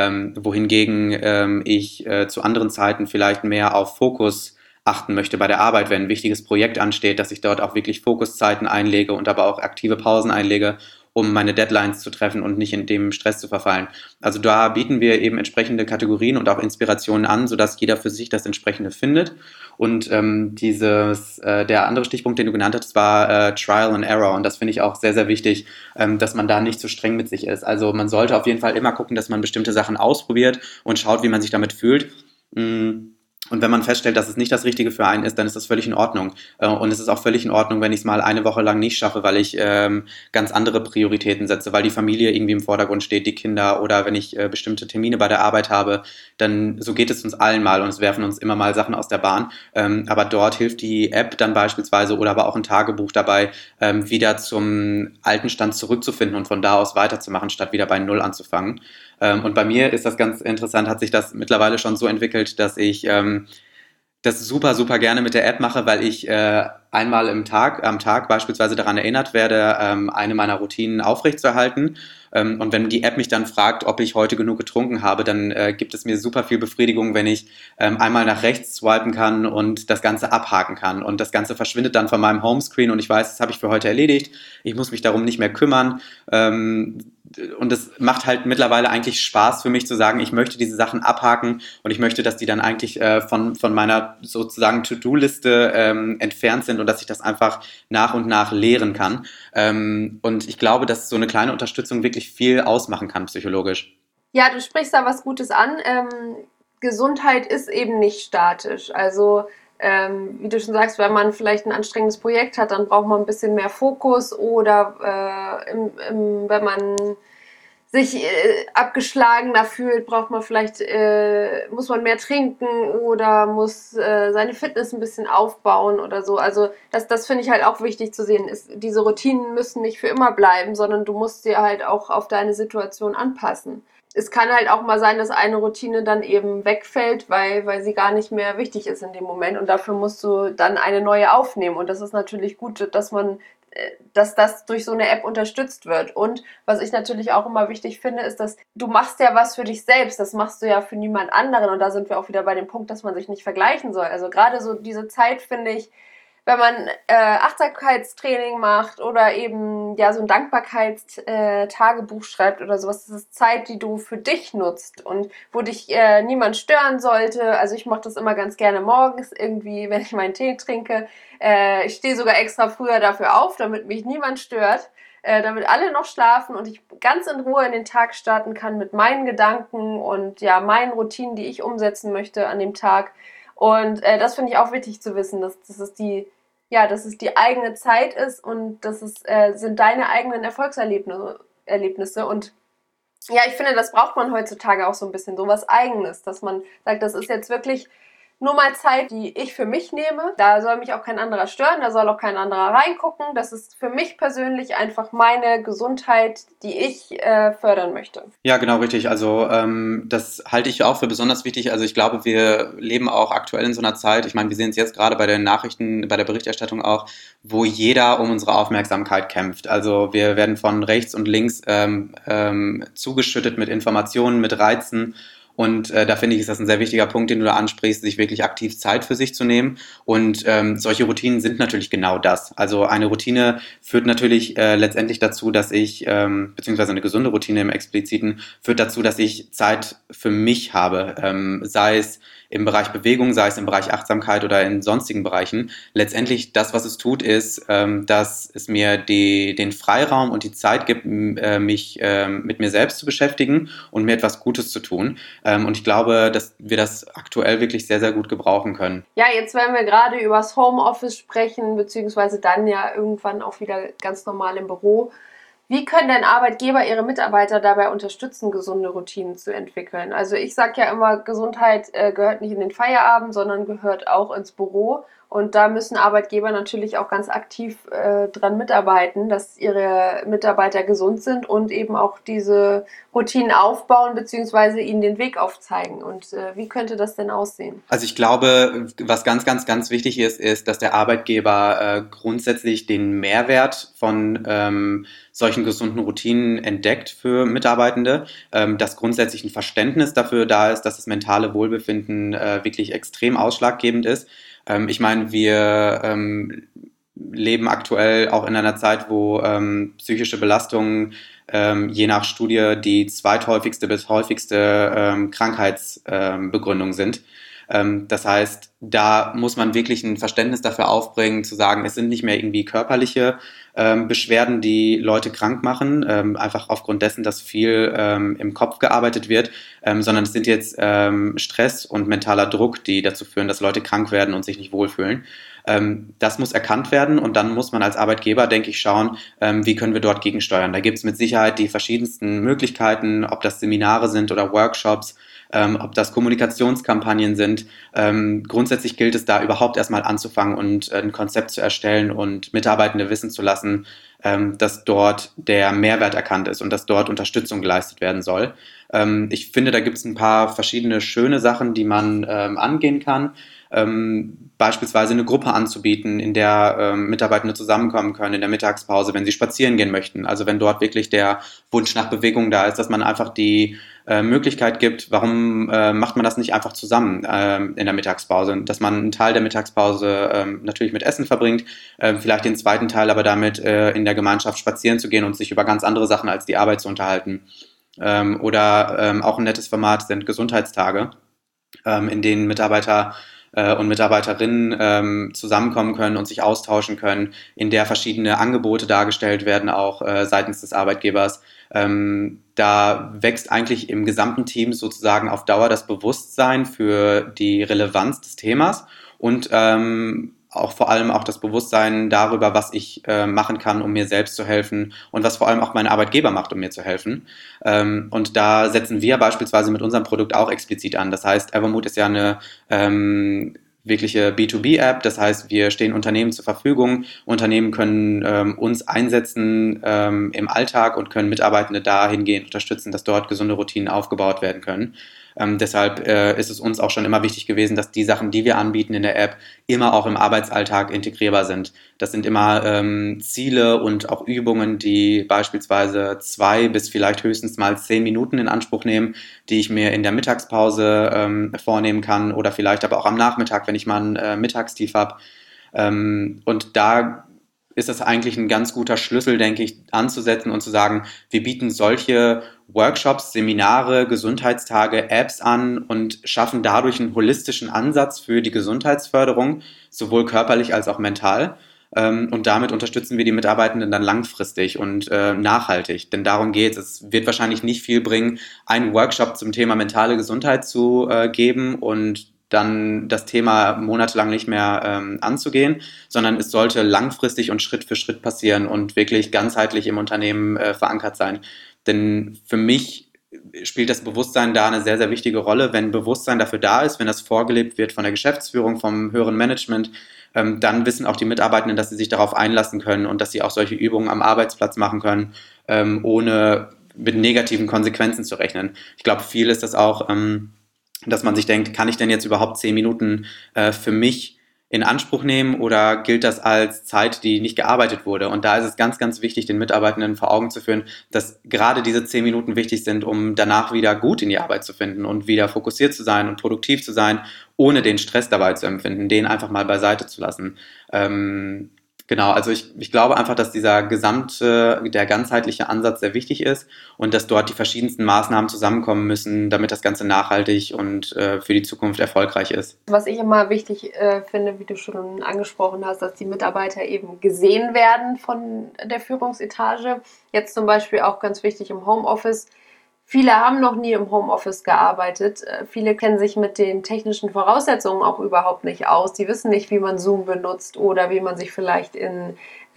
wohingegen ich zu anderen Zeiten vielleicht mehr auf Fokus achten möchte bei der Arbeit, wenn ein wichtiges Projekt ansteht, dass ich dort auch wirklich Fokuszeiten einlege und aber auch aktive Pausen einlege, um meine Deadlines zu treffen und nicht in dem Stress zu verfallen. Also da bieten wir eben entsprechende Kategorien und auch Inspirationen an, sodass jeder für sich das entsprechende findet. Und der andere Stichpunkt, den du genannt hast, war Trial and Error. Und das finde ich auch sehr, sehr wichtig, dass man da nicht zu streng mit sich ist. Also man sollte auf jeden Fall immer gucken, dass man bestimmte Sachen ausprobiert und schaut, wie man sich damit fühlt. Und wenn man feststellt, dass es nicht das Richtige für einen ist, dann ist das völlig in Ordnung. Und es ist auch völlig in Ordnung, wenn ich es mal eine Woche lang nicht schaffe, weil ich ganz andere Prioritäten setze, weil die Familie irgendwie im Vordergrund steht, die Kinder oder wenn ich bestimmte Termine bei der Arbeit habe, dann so geht es uns allen mal und es werfen uns immer mal Sachen aus der Bahn. Aber dort hilft die App dann beispielsweise oder aber auch ein Tagebuch dabei, wieder zum alten Stand zurückzufinden und von da aus weiterzumachen, statt wieder bei Null anzufangen. Und bei mir ist das ganz interessant, hat sich das mittlerweile schon so entwickelt, dass ich das super, super gerne mit der App mache, weil ich einmal am Tag beispielsweise daran erinnert werde, eine meiner Routinen aufrechtzuerhalten. Und wenn die App mich dann fragt, ob ich heute genug getrunken habe, dann gibt es mir super viel Befriedigung, wenn ich einmal nach rechts swipen kann und das Ganze abhaken kann. Und das Ganze verschwindet dann von meinem Homescreen und ich weiß, das habe ich für heute erledigt. Ich muss mich darum nicht mehr kümmern. Und es macht halt mittlerweile eigentlich Spaß für mich zu sagen, ich möchte diese Sachen abhaken und ich möchte, dass die dann eigentlich von meiner sozusagen To-Do-Liste entfernt sind und dass ich das einfach nach und nach leeren kann. Und ich glaube, dass so eine kleine Unterstützung wirklich viel ausmachen kann, psychologisch. Ja, du sprichst da was Gutes an. Gesundheit ist eben nicht statisch. Also wie du schon sagst, wenn man vielleicht ein anstrengendes Projekt hat, dann braucht man ein bisschen mehr Fokus oder wenn man sich abgeschlagener fühlt, braucht man vielleicht, muss man mehr trinken oder muss seine Fitness ein bisschen aufbauen oder so. Also das finde ich halt auch wichtig zu sehen. Diese Routinen müssen nicht für immer bleiben, sondern du musst dir halt auch auf deine Situation anpassen. Es kann halt auch mal sein, dass eine Routine dann eben wegfällt, weil sie gar nicht mehr wichtig ist in dem Moment und dafür musst du dann eine neue aufnehmen und das ist natürlich gut, dass das durch so eine App unterstützt wird. Und was ich natürlich auch immer wichtig finde, ist, dass du machst ja was für dich selbst, das machst du ja für niemand anderen und da sind wir auch wieder bei dem Punkt, dass man sich nicht vergleichen soll. Also gerade so diese Zeit finde ich, wenn man Achtsamkeitstraining macht oder eben ja so ein Dankbarkeitstagebuch schreibt oder sowas, das ist Zeit, die du für dich nutzt und wo dich niemand stören sollte. Also ich mache das immer ganz gerne morgens irgendwie, wenn ich meinen Tee trinke. Ich stehe sogar extra früher dafür auf, damit mich niemand stört, damit alle noch schlafen und ich ganz in Ruhe in den Tag starten kann mit meinen Gedanken und ja meinen Routinen, die ich umsetzen möchte an dem Tag. Und das finde ich auch wichtig zu wissen, dass es die eigene Zeit ist und sind deine eigenen Erfolgserlebnisse. Und ja, ich finde, das braucht man heutzutage auch so ein bisschen, so was Eigenes, dass man sagt, das ist jetzt wirklich nur mal Zeit, die ich für mich nehme. Da soll mich auch kein anderer stören, da soll auch kein anderer reingucken. Das ist für mich persönlich einfach meine Gesundheit, die ich fördern möchte. Ja, genau, richtig. Also das halte ich auch für besonders wichtig. Also ich glaube, wir leben auch aktuell in so einer Zeit, ich meine, wir sehen es jetzt gerade bei den Nachrichten, bei der Berichterstattung auch, wo jeder um unsere Aufmerksamkeit kämpft. Also wir werden von rechts und links zugeschüttet mit Informationen, mit Reizen. Und da finde ich, ist das ein sehr wichtiger Punkt, den du da ansprichst, sich wirklich aktiv Zeit für sich zu nehmen. Und solche Routinen sind natürlich genau das. Also eine Routine führt natürlich letztendlich dazu, dass ich, beziehungsweise eine gesunde Routine im Expliziten, führt dazu, dass ich Zeit für mich habe, sei es im Bereich Bewegung, sei es im Bereich Achtsamkeit oder in sonstigen Bereichen. Letztendlich das, was es tut, ist, dass es mir den Freiraum und die Zeit gibt, mich mit mir selbst zu beschäftigen und mir etwas Gutes zu tun. Und ich glaube, dass wir das aktuell wirklich sehr, sehr gut gebrauchen können. Ja, jetzt werden wir gerade übers Homeoffice sprechen, beziehungsweise dann ja irgendwann auch wieder ganz normal im Büro. Wie können denn Arbeitgeber ihre Mitarbeiter dabei unterstützen, gesunde Routinen zu entwickeln? Also ich sage ja immer, Gesundheit gehört nicht in den Feierabend, sondern gehört auch ins Büro. Und da müssen Arbeitgeber natürlich auch ganz aktiv dran mitarbeiten, dass ihre Mitarbeiter gesund sind und eben auch diese Routinen aufbauen bzw. ihnen den Weg aufzeigen. Und wie könnte das denn aussehen? Also ich glaube, was ganz, ganz, ganz wichtig ist, dass der Arbeitgeber grundsätzlich den Mehrwert von solchen gesunden Routinen entdeckt für Mitarbeitende, dass grundsätzlich ein Verständnis dafür da ist, dass das mentale Wohlbefinden wirklich extrem ausschlaggebend ist. Ich meine, wir leben aktuell auch in einer Zeit, wo psychische Belastungen je nach Studie die zweithäufigste bis häufigste Krankheitsbegründung sind. Das heißt, da muss man wirklich ein Verständnis dafür aufbringen, zu sagen, es sind nicht mehr irgendwie körperliche Beschwerden, die Leute krank machen, einfach aufgrund dessen, dass viel im Kopf gearbeitet wird, sondern es sind jetzt Stress und mentaler Druck, die dazu führen, dass Leute krank werden und sich nicht wohlfühlen. Das muss erkannt werden und dann muss man als Arbeitgeber, denke ich, schauen, wie können wir dort gegensteuern. Da gibt es mit Sicherheit die verschiedensten Möglichkeiten, ob das Seminare sind oder Workshops, ob das Kommunikationskampagnen sind. Grundsätzlich gilt es da überhaupt erstmal anzufangen und ein Konzept zu erstellen und Mitarbeitende wissen zu lassen, dass dort der Mehrwert erkannt ist und dass dort Unterstützung geleistet werden soll. Ich finde, da gibt es ein paar verschiedene schöne Sachen, die man angehen kann. Beispielsweise eine Gruppe anzubieten, in der Mitarbeitende zusammenkommen können in der Mittagspause, wenn sie spazieren gehen möchten. Also wenn dort wirklich der Wunsch nach Bewegung da ist, dass man einfach die Möglichkeit gibt, warum macht man das nicht einfach zusammen in der Mittagspause? Dass man einen Teil der Mittagspause natürlich mit Essen verbringt, vielleicht den zweiten Teil aber damit in der Gemeinschaft spazieren zu gehen und sich über ganz andere Sachen als die Arbeit zu unterhalten. Oder auch ein nettes Format sind Gesundheitstage, in denen Mitarbeiter und Mitarbeiterinnen zusammenkommen können und sich austauschen können, in der verschiedene Angebote dargestellt werden, auch seitens des Arbeitgebers. Da wächst eigentlich im gesamten Team sozusagen auf Dauer das Bewusstsein für die Relevanz des Themas und auch vor allem auch das Bewusstsein darüber, was ich machen kann, um mir selbst zu helfen und was vor allem auch mein Arbeitgeber macht, um mir zu helfen. Und da setzen wir beispielsweise mit unserem Produkt auch explizit an. Das heißt, Evermood ist ja eine wirkliche B2B-App. Das heißt, wir stehen Unternehmen zur Verfügung. Unternehmen können uns einsetzen im Alltag und können Mitarbeitende dahingehend unterstützen, dass dort gesunde Routinen aufgebaut werden können. Deshalb ist es uns auch schon immer wichtig gewesen, dass die Sachen, die wir anbieten in der App, immer auch im Arbeitsalltag integrierbar sind. Das sind immer Ziele und auch Übungen, die beispielsweise 2 bis vielleicht höchstens mal 10 Minuten in Anspruch nehmen, die ich mir in der Mittagspause vornehmen kann oder vielleicht aber auch am Nachmittag, wenn ich mal ein Mittagstief habe. Und da ist das eigentlich ein ganz guter Schlüssel, denke ich, anzusetzen und zu sagen, wir bieten solche Workshops, Seminare, Gesundheitstage, Apps an und schaffen dadurch einen holistischen Ansatz für die Gesundheitsförderung, sowohl körperlich als auch mental. Und damit unterstützen wir die Mitarbeitenden dann langfristig und nachhaltig. Denn darum geht es. Es wird wahrscheinlich nicht viel bringen, einen Workshop zum Thema mentale Gesundheit zu geben und dann das Thema monatelang nicht mehr anzugehen, sondern es sollte langfristig und Schritt für Schritt passieren und wirklich ganzheitlich im Unternehmen verankert sein. Denn für mich spielt das Bewusstsein da eine sehr, sehr wichtige Rolle. Wenn Bewusstsein dafür da ist, wenn das vorgelebt wird von der Geschäftsführung, vom höheren Management, dann wissen auch die Mitarbeitenden, dass sie sich darauf einlassen können und dass sie auch solche Übungen am Arbeitsplatz machen können, ohne mit negativen Konsequenzen zu rechnen. Ich glaube, viel ist das auch, dass man sich denkt, kann ich denn jetzt überhaupt 10 Minuten für mich in Anspruch nehmen oder gilt das als Zeit, die nicht gearbeitet wurde? Und da ist es ganz, ganz wichtig, den Mitarbeitenden vor Augen zu führen, dass gerade diese 10 Minuten wichtig sind, um danach wieder gut in die Arbeit zu finden und wieder fokussiert zu sein und produktiv zu sein, ohne den Stress dabei zu empfinden, den einfach mal beiseite zu lassen. Genau, also ich glaube einfach, dass der ganzheitliche Ansatz sehr wichtig ist und dass dort die verschiedensten Maßnahmen zusammenkommen müssen, damit das Ganze nachhaltig und für die Zukunft erfolgreich ist. Was ich immer wichtig finde, wie du schon angesprochen hast, dass die Mitarbeiter eben gesehen werden von der Führungsetage. Jetzt zum Beispiel auch ganz wichtig im Homeoffice. Viele haben noch nie im Homeoffice gearbeitet. Viele kennen sich mit den technischen Voraussetzungen auch überhaupt nicht aus. Die wissen nicht, wie man Zoom benutzt oder wie man sich vielleicht in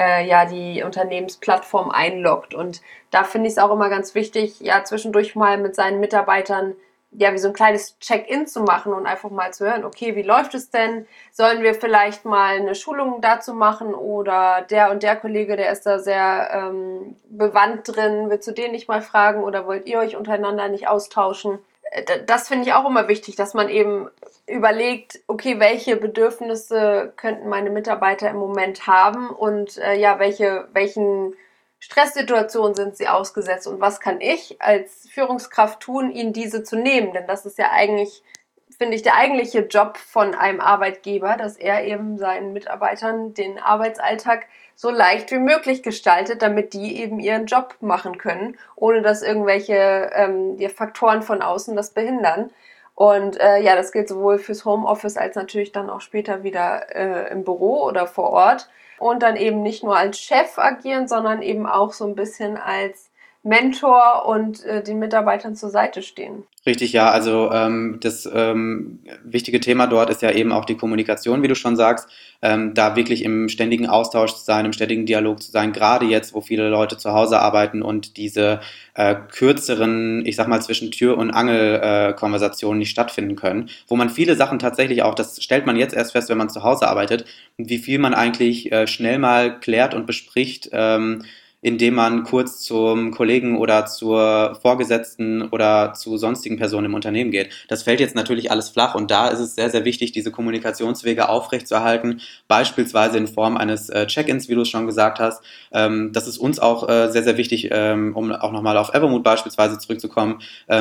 die Unternehmensplattform einloggt. Und da finde ich es auch immer ganz wichtig, ja, zwischendurch mal mit seinen Mitarbeitern wie so ein kleines Check-in zu machen und einfach mal zu hören, okay, wie läuft es denn? Sollen wir vielleicht mal eine Schulung dazu machen oder der und der Kollege, der ist da sehr bewandt drin, willst du den nicht mal fragen oder wollt ihr euch untereinander nicht austauschen? Das finde ich auch immer wichtig, dass man eben überlegt, okay, welche Bedürfnisse könnten meine Mitarbeiter im Moment haben und welchen Stresssituationen sind sie ausgesetzt und was kann ich als Führungskraft tun, ihnen diese zu nehmen? Denn das ist ja eigentlich, finde ich, der eigentliche Job von einem Arbeitgeber, dass er eben seinen Mitarbeitern den Arbeitsalltag so leicht wie möglich gestaltet, damit die eben ihren Job machen können, ohne dass irgendwelche Faktoren von außen das behindern. Und das gilt sowohl fürs Homeoffice als natürlich dann auch später wieder im Büro oder vor Ort. Und dann eben nicht nur als Chef agieren, sondern eben auch so ein bisschen als Mentor und den Mitarbeitern zur Seite stehen. Richtig, ja. Also das wichtige Thema dort ist ja eben auch die Kommunikation, wie du schon sagst. Da wirklich im ständigen Austausch zu sein, im ständigen Dialog zu sein, gerade jetzt, wo viele Leute zu Hause arbeiten und diese kürzeren, ich sag mal, zwischen Tür und Angel Konversationen nicht stattfinden können, wo man viele Sachen tatsächlich auch, das stellt man jetzt erst fest, wenn man zu Hause arbeitet, wie viel man eigentlich schnell mal klärt und bespricht, indem man kurz zum Kollegen oder zur Vorgesetzten oder zu sonstigen Personen im Unternehmen geht. Das fällt jetzt natürlich alles flach und da ist es sehr, sehr wichtig, diese Kommunikationswege aufrechtzuerhalten, beispielsweise in Form eines Check-ins, wie du es schon gesagt hast. Das ist uns auch sehr, sehr wichtig, um auch nochmal auf Evermood beispielsweise zurückzukommen,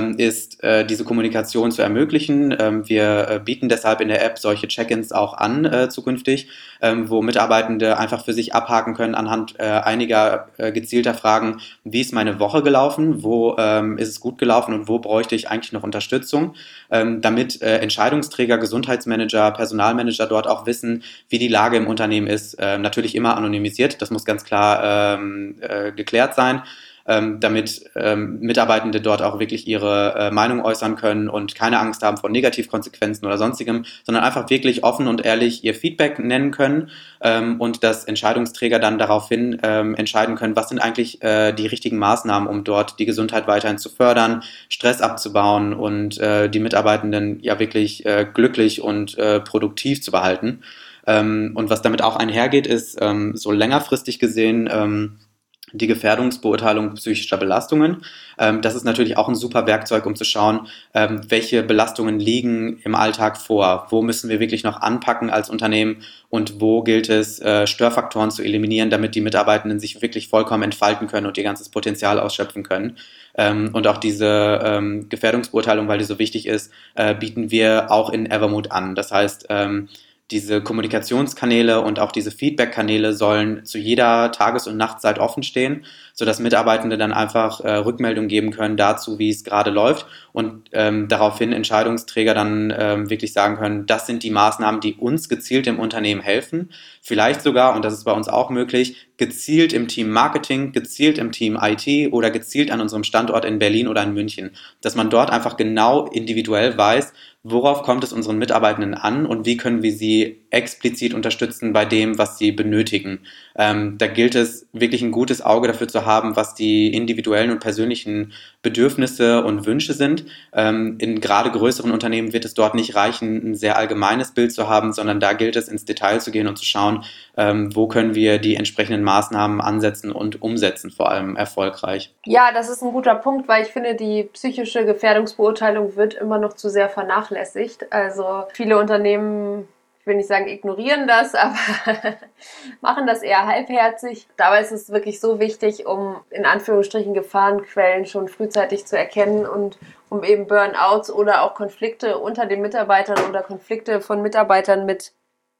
ist diese Kommunikation zu ermöglichen. Wir bieten deshalb in der App solche Check-ins auch an zukünftig, wo Mitarbeitende einfach für sich abhaken können anhand einiger gezielter Fragen, wie ist meine Woche gelaufen, wo ist es gut gelaufen und wo bräuchte ich eigentlich noch Unterstützung, damit Entscheidungsträger, Gesundheitsmanager, Personalmanager dort auch wissen, wie die Lage im Unternehmen ist. Natürlich immer anonymisiert, das muss ganz klar geklärt sein, damit Mitarbeitende dort auch wirklich ihre Meinung äußern können und keine Angst haben vor Negativkonsequenzen oder sonstigem, sondern einfach wirklich offen und ehrlich ihr Feedback nennen können und dass Entscheidungsträger dann daraufhin entscheiden können, was sind eigentlich die richtigen Maßnahmen, um dort die Gesundheit weiterhin zu fördern, Stress abzubauen und die Mitarbeitenden ja wirklich glücklich und produktiv zu behalten. Und was damit auch einhergeht, ist so längerfristig gesehen die Gefährdungsbeurteilung psychischer Belastungen. Das ist natürlich auch ein super Werkzeug, um zu schauen, welche Belastungen liegen im Alltag vor. Wo müssen wir wirklich noch anpacken als Unternehmen und wo gilt es, Störfaktoren zu eliminieren, damit die Mitarbeitenden sich wirklich vollkommen entfalten können und ihr ganzes Potenzial ausschöpfen können. Und auch diese Gefährdungsbeurteilung, weil die so wichtig ist, bieten wir auch in Evermood an. Das heißt, diese Kommunikationskanäle und auch diese Feedback-Kanäle sollen zu jeder Tages- und Nachtzeit offen stehen, sodass Mitarbeitende dann einfach Rückmeldung geben können dazu, wie es gerade läuft und daraufhin Entscheidungsträger dann wirklich sagen können, das sind die Maßnahmen, die uns gezielt im Unternehmen helfen. Vielleicht sogar, und das ist bei uns auch möglich, gezielt im Team Marketing, gezielt im Team IT oder gezielt an unserem Standort in Berlin oder in München. Dass man dort einfach genau individuell weiß, worauf kommt es unseren Mitarbeitenden an und wie können wir sie explizit unterstützen bei dem, was sie benötigen. Da gilt es wirklich ein gutes Auge dafür zu haben, was die individuellen und persönlichen Bedürfnisse und Wünsche sind. In gerade größeren Unternehmen wird es dort nicht reichen, ein sehr allgemeines Bild zu haben, sondern da gilt es, ins Detail zu gehen und zu schauen, wo können wir die entsprechenden Maßnahmen ansetzen und umsetzen, vor allem erfolgreich. Ja, das ist ein guter Punkt, weil ich finde, die psychische Gefährdungsbeurteilung wird immer noch zu sehr vernachlässigt. Also viele Unternehmen, ich will nicht sagen ignorieren das, aber machen das eher halbherzig. Dabei ist es wirklich so wichtig, um in Anführungsstrichen Gefahrenquellen schon frühzeitig zu erkennen und um eben Burnouts oder auch Konflikte unter den Mitarbeitern oder Konflikte von Mitarbeitern mit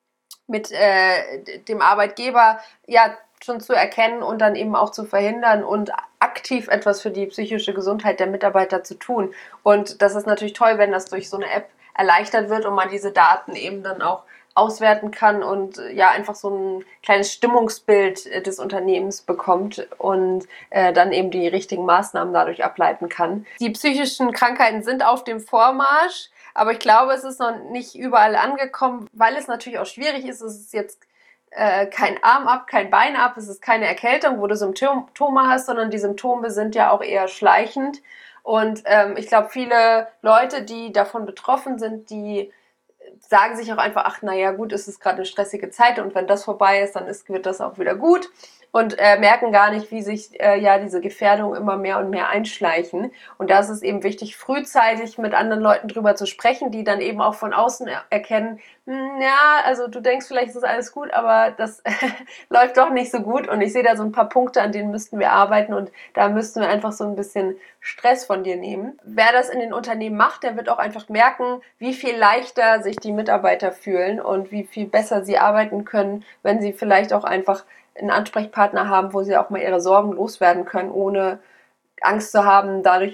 dem Arbeitgeber ja schon zu erkennen und dann eben auch zu verhindern und aktiv etwas für die psychische Gesundheit der Mitarbeiter zu tun. Und das ist natürlich toll, wenn das durch so eine App erleichtert wird und man diese Daten eben dann auch auswerten kann und ja einfach so ein kleines Stimmungsbild des Unternehmens bekommt und dann eben die richtigen Maßnahmen dadurch ableiten kann. Die psychischen Krankheiten sind auf dem Vormarsch, aber ich glaube, es ist noch nicht überall angekommen, weil es natürlich auch schwierig ist. Es ist jetzt kein Arm ab, kein Bein ab, es ist keine Erkältung, wo du Symptome hast, sondern die Symptome sind ja auch eher schleichend. Und ich glaube, viele Leute, die davon betroffen sind, die sagen sich auch einfach, ach naja gut, es ist gerade eine stressige Zeit und wenn das vorbei ist, dann wird das auch wieder gut. Und merken gar nicht, wie sich diese Gefährdungen immer mehr und mehr einschleichen. Und da ist es eben wichtig, frühzeitig mit anderen Leuten drüber zu sprechen, die dann eben auch von außen erkennen, ja, also du denkst vielleicht, ist alles gut, aber das läuft doch nicht so gut. Und ich sehe da so ein paar Punkte, an denen müssten wir arbeiten und da müssten wir einfach so ein bisschen Stress von dir nehmen. Wer das in den Unternehmen macht, der wird auch einfach merken, wie viel leichter sich die Mitarbeiter fühlen und wie viel besser sie arbeiten können, wenn sie vielleicht auch einfach einen Ansprechpartner haben, wo sie auch mal ihre Sorgen loswerden können, ohne Angst zu haben, dadurch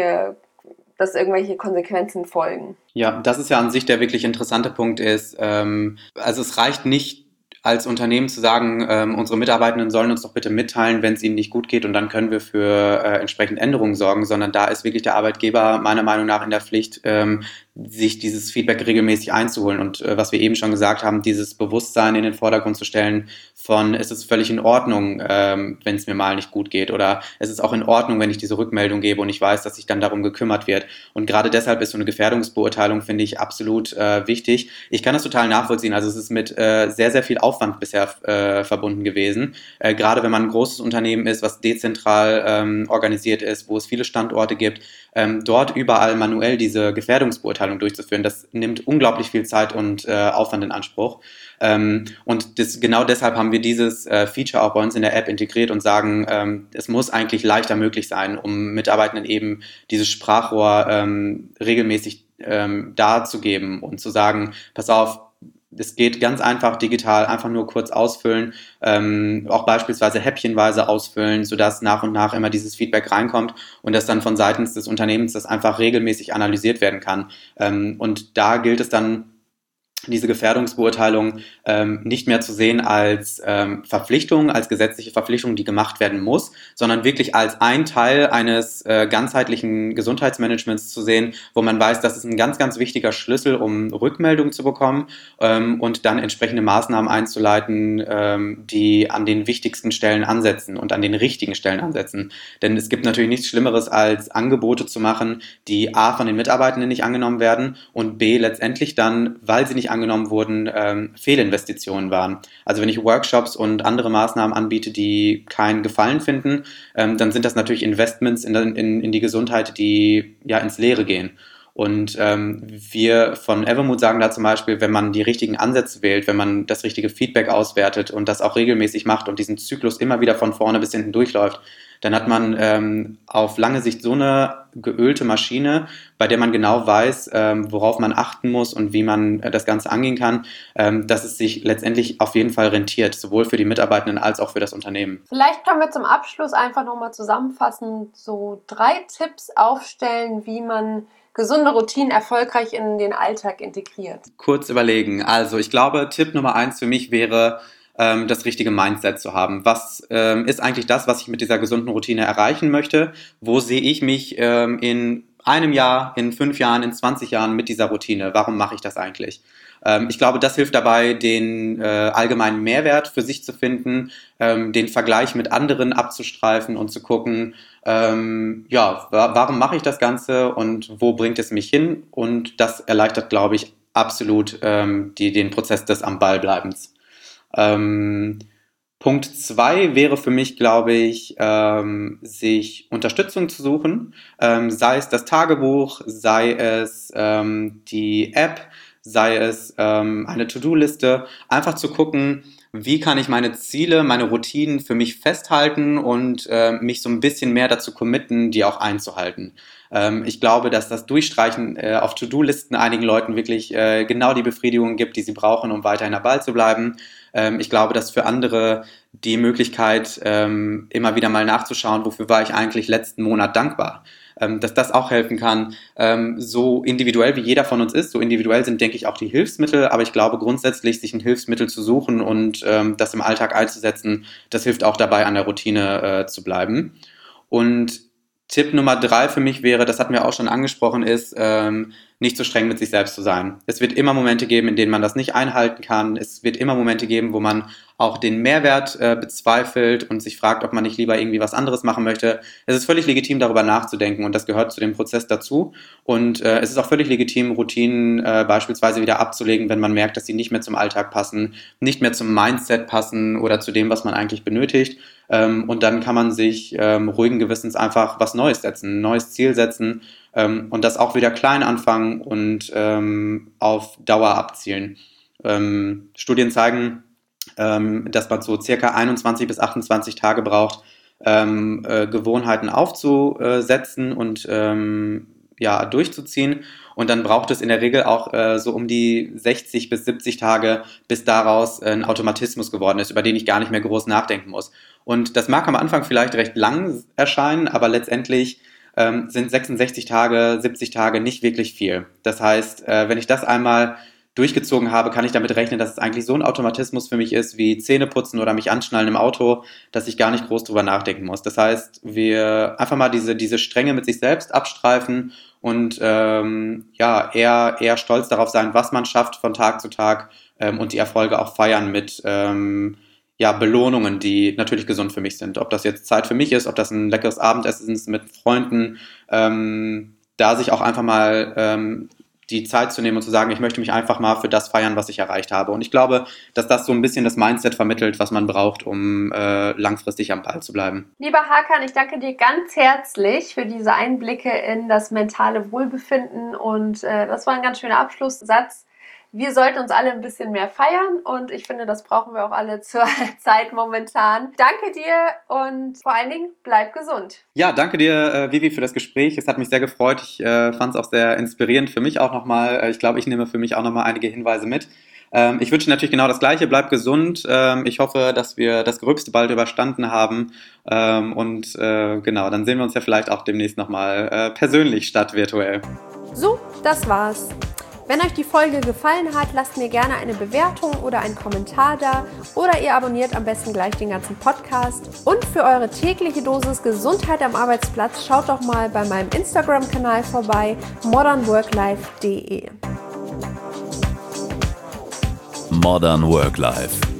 dass irgendwelche Konsequenzen folgen. Ja, das ist ja an sich der wirklich interessante Punkt ist. Also es reicht nicht als Unternehmen zu sagen, unsere Mitarbeitenden sollen uns doch bitte mitteilen, wenn es ihnen nicht gut geht und dann können wir für entsprechende Änderungen sorgen, sondern da ist wirklich der Arbeitgeber meiner Meinung nach in der Pflicht, sich dieses Feedback regelmäßig einzuholen und was wir eben schon gesagt haben, dieses Bewusstsein in den Vordergrund zu stellen von, es ist völlig in Ordnung, wenn es mir mal nicht gut geht oder es ist auch in Ordnung, wenn ich diese Rückmeldung gebe und ich weiß, dass sich dann darum gekümmert wird. Und gerade deshalb ist so eine Gefährdungsbeurteilung, finde ich, absolut wichtig. Ich kann das total nachvollziehen. Also es ist mit sehr, sehr viel Aufwand bisher verbunden gewesen. Gerade wenn man ein großes Unternehmen ist, was dezentral organisiert ist, wo es viele Standorte gibt, dort überall manuell diese Gefährdungsbeurteilung durchzuführen, das nimmt unglaublich viel Zeit und Aufwand in Anspruch. Und genau deshalb haben wir dieses Feature auch bei uns in der App integriert und sagen, es muss eigentlich leichter möglich sein, um Mitarbeitenden eben dieses Sprachrohr regelmäßig darzugeben und zu sagen, pass auf, es geht ganz einfach digital, einfach nur kurz ausfüllen, auch beispielsweise häppchenweise ausfüllen, sodass nach und nach immer dieses Feedback reinkommt und das dann von seitens des Unternehmens das einfach regelmäßig analysiert werden kann. Und da gilt es dann, diese Gefährdungsbeurteilung nicht mehr zu sehen als Verpflichtung, als gesetzliche Verpflichtung, die gemacht werden muss, sondern wirklich als ein Teil eines ganzheitlichen Gesundheitsmanagements zu sehen, wo man weiß, das ist ein ganz, ganz wichtiger Schlüssel, um Rückmeldungen zu bekommen und dann entsprechende Maßnahmen einzuleiten, die an den wichtigsten Stellen ansetzen und an den richtigen Stellen ansetzen. Denn es gibt natürlich nichts Schlimmeres, als Angebote zu machen, die A, von den Mitarbeitenden nicht angenommen werden und B, letztendlich dann, weil sie nicht angenommen wurden, Fehlinvestitionen waren. Also wenn ich Workshops und andere Maßnahmen anbiete, die keinen Gefallen finden, dann sind das natürlich Investments in die Gesundheit, die ja ins Leere gehen. Und wir von Evermood sagen da zum Beispiel, wenn man die richtigen Ansätze wählt, wenn man das richtige Feedback auswertet und das auch regelmäßig macht und diesen Zyklus immer wieder von vorne bis hinten durchläuft, dann hat man auf lange Sicht so eine geölte Maschine, bei der man genau weiß, worauf man achten muss und wie man das Ganze angehen kann, dass es sich letztendlich auf jeden Fall rentiert, sowohl für die Mitarbeitenden als auch für das Unternehmen. Vielleicht können wir zum Abschluss einfach nochmal zusammenfassend so 3 Tipps aufstellen, wie man gesunde Routinen erfolgreich in den Alltag integriert. Kurz überlegen. Also ich glaube, Tipp Nummer 1 für mich wäre, das richtige Mindset zu haben. Was ist eigentlich das, was ich mit dieser gesunden Routine erreichen möchte? Wo sehe ich mich in einem Jahr, in 5 Jahren, in 20 Jahren mit dieser Routine? Warum mache ich das eigentlich? Ich glaube, das hilft dabei, den allgemeinen Mehrwert für sich zu finden, den Vergleich mit anderen abzustreifen und zu gucken, warum mache ich das Ganze und wo bringt es mich hin? Und das erleichtert, glaube ich, absolut den Prozess des am Ball bleibens. Punkt 2 wäre für mich, glaube ich, sich Unterstützung zu suchen, sei es das Tagebuch, sei es die App, sei es eine To-Do-Liste, einfach zu gucken, wie kann ich meine Ziele, meine Routinen für mich festhalten und mich so ein bisschen mehr dazu committen, die auch einzuhalten. Ich glaube, dass das Durchstreichen auf To-Do-Listen einigen Leuten wirklich genau die Befriedigung gibt, die sie brauchen, um weiterhin am Ball zu bleiben. Ich glaube, dass für andere die Möglichkeit, immer wieder mal nachzuschauen, wofür war ich eigentlich letzten Monat dankbar, dass das auch helfen kann. So individuell wie jeder von uns ist, so individuell sind, denke ich, auch die Hilfsmittel, aber ich glaube grundsätzlich, sich ein Hilfsmittel zu suchen und das im Alltag einzusetzen, das hilft auch dabei, an der Routine zu bleiben. Und Tipp Nummer 3 für mich wäre, das hatten wir auch schon angesprochen, ist, nicht so streng mit sich selbst zu sein. Es wird immer Momente geben, in denen man das nicht einhalten kann. Es wird immer Momente geben, wo man auch den Mehrwert bezweifelt und sich fragt, ob man nicht lieber irgendwie was anderes machen möchte. Es ist völlig legitim, darüber nachzudenken und das gehört zu dem Prozess dazu. Und es ist auch völlig legitim, Routinen beispielsweise wieder abzulegen, wenn man merkt, dass sie nicht mehr zum Alltag passen, nicht mehr zum Mindset passen oder zu dem, was man eigentlich benötigt. Und dann kann man sich ruhigen Gewissens einfach was Neues setzen, ein neues Ziel setzen und das auch wieder klein anfangen und auf Dauer abzielen. Studien zeigen, dass man so circa 21 bis 28 Tage braucht, Gewohnheiten aufzusetzen und durchzuziehen. Und dann braucht es in der Regel auch so um die 60 bis 70 Tage, bis daraus ein Automatismus geworden ist, über den ich gar nicht mehr groß nachdenken muss. Und das mag am Anfang vielleicht recht lang erscheinen, aber letztendlich sind 66 Tage, 70 Tage nicht wirklich viel. Das heißt, wenn ich das einmal durchgezogen habe, kann ich damit rechnen, dass es eigentlich so ein Automatismus für mich ist, wie Zähneputzen oder mich anschnallen im Auto, dass ich gar nicht groß drüber nachdenken muss. Das heißt, wir einfach mal diese Strenge mit sich selbst abstreifen und eher stolz darauf sein, was man schafft von Tag zu Tag und die Erfolge auch feiern mit Belohnungen, die natürlich gesund für mich sind. Ob das jetzt Zeit für mich ist, ob das ein leckeres Abendessen ist mit Freunden, da sich auch einfach mal die Zeit zu nehmen und zu sagen, ich möchte mich einfach mal für das feiern, was ich erreicht habe. Und ich glaube, dass das so ein bisschen das Mindset vermittelt, was man braucht, um langfristig am Ball zu bleiben. Lieber Hakan, ich danke dir ganz herzlich für diese Einblicke in das mentale Wohlbefinden und das war ein ganz schöner Abschlusssatz. Wir sollten uns alle ein bisschen mehr feiern und ich finde, das brauchen wir auch alle zur Zeit momentan. Danke dir und vor allen Dingen bleib gesund. Ja, danke dir, Vivi, für das Gespräch. Es hat mich sehr gefreut. Ich fand es auch sehr inspirierend für mich auch nochmal. Ich glaube, ich nehme für mich auch nochmal einige Hinweise mit. Ich wünsche natürlich genau das Gleiche. Bleib gesund. Ich hoffe, dass wir das Gröbste bald überstanden haben. Dann sehen wir uns ja vielleicht auch demnächst nochmal persönlich statt virtuell. So, das war's. Wenn euch die Folge gefallen hat, lasst mir gerne eine Bewertung oder einen Kommentar da oder ihr abonniert am besten gleich den ganzen Podcast. Und für eure tägliche Dosis Gesundheit am Arbeitsplatz schaut doch mal bei meinem Instagram-Kanal vorbei, modernworklife.de. Modern Work Life.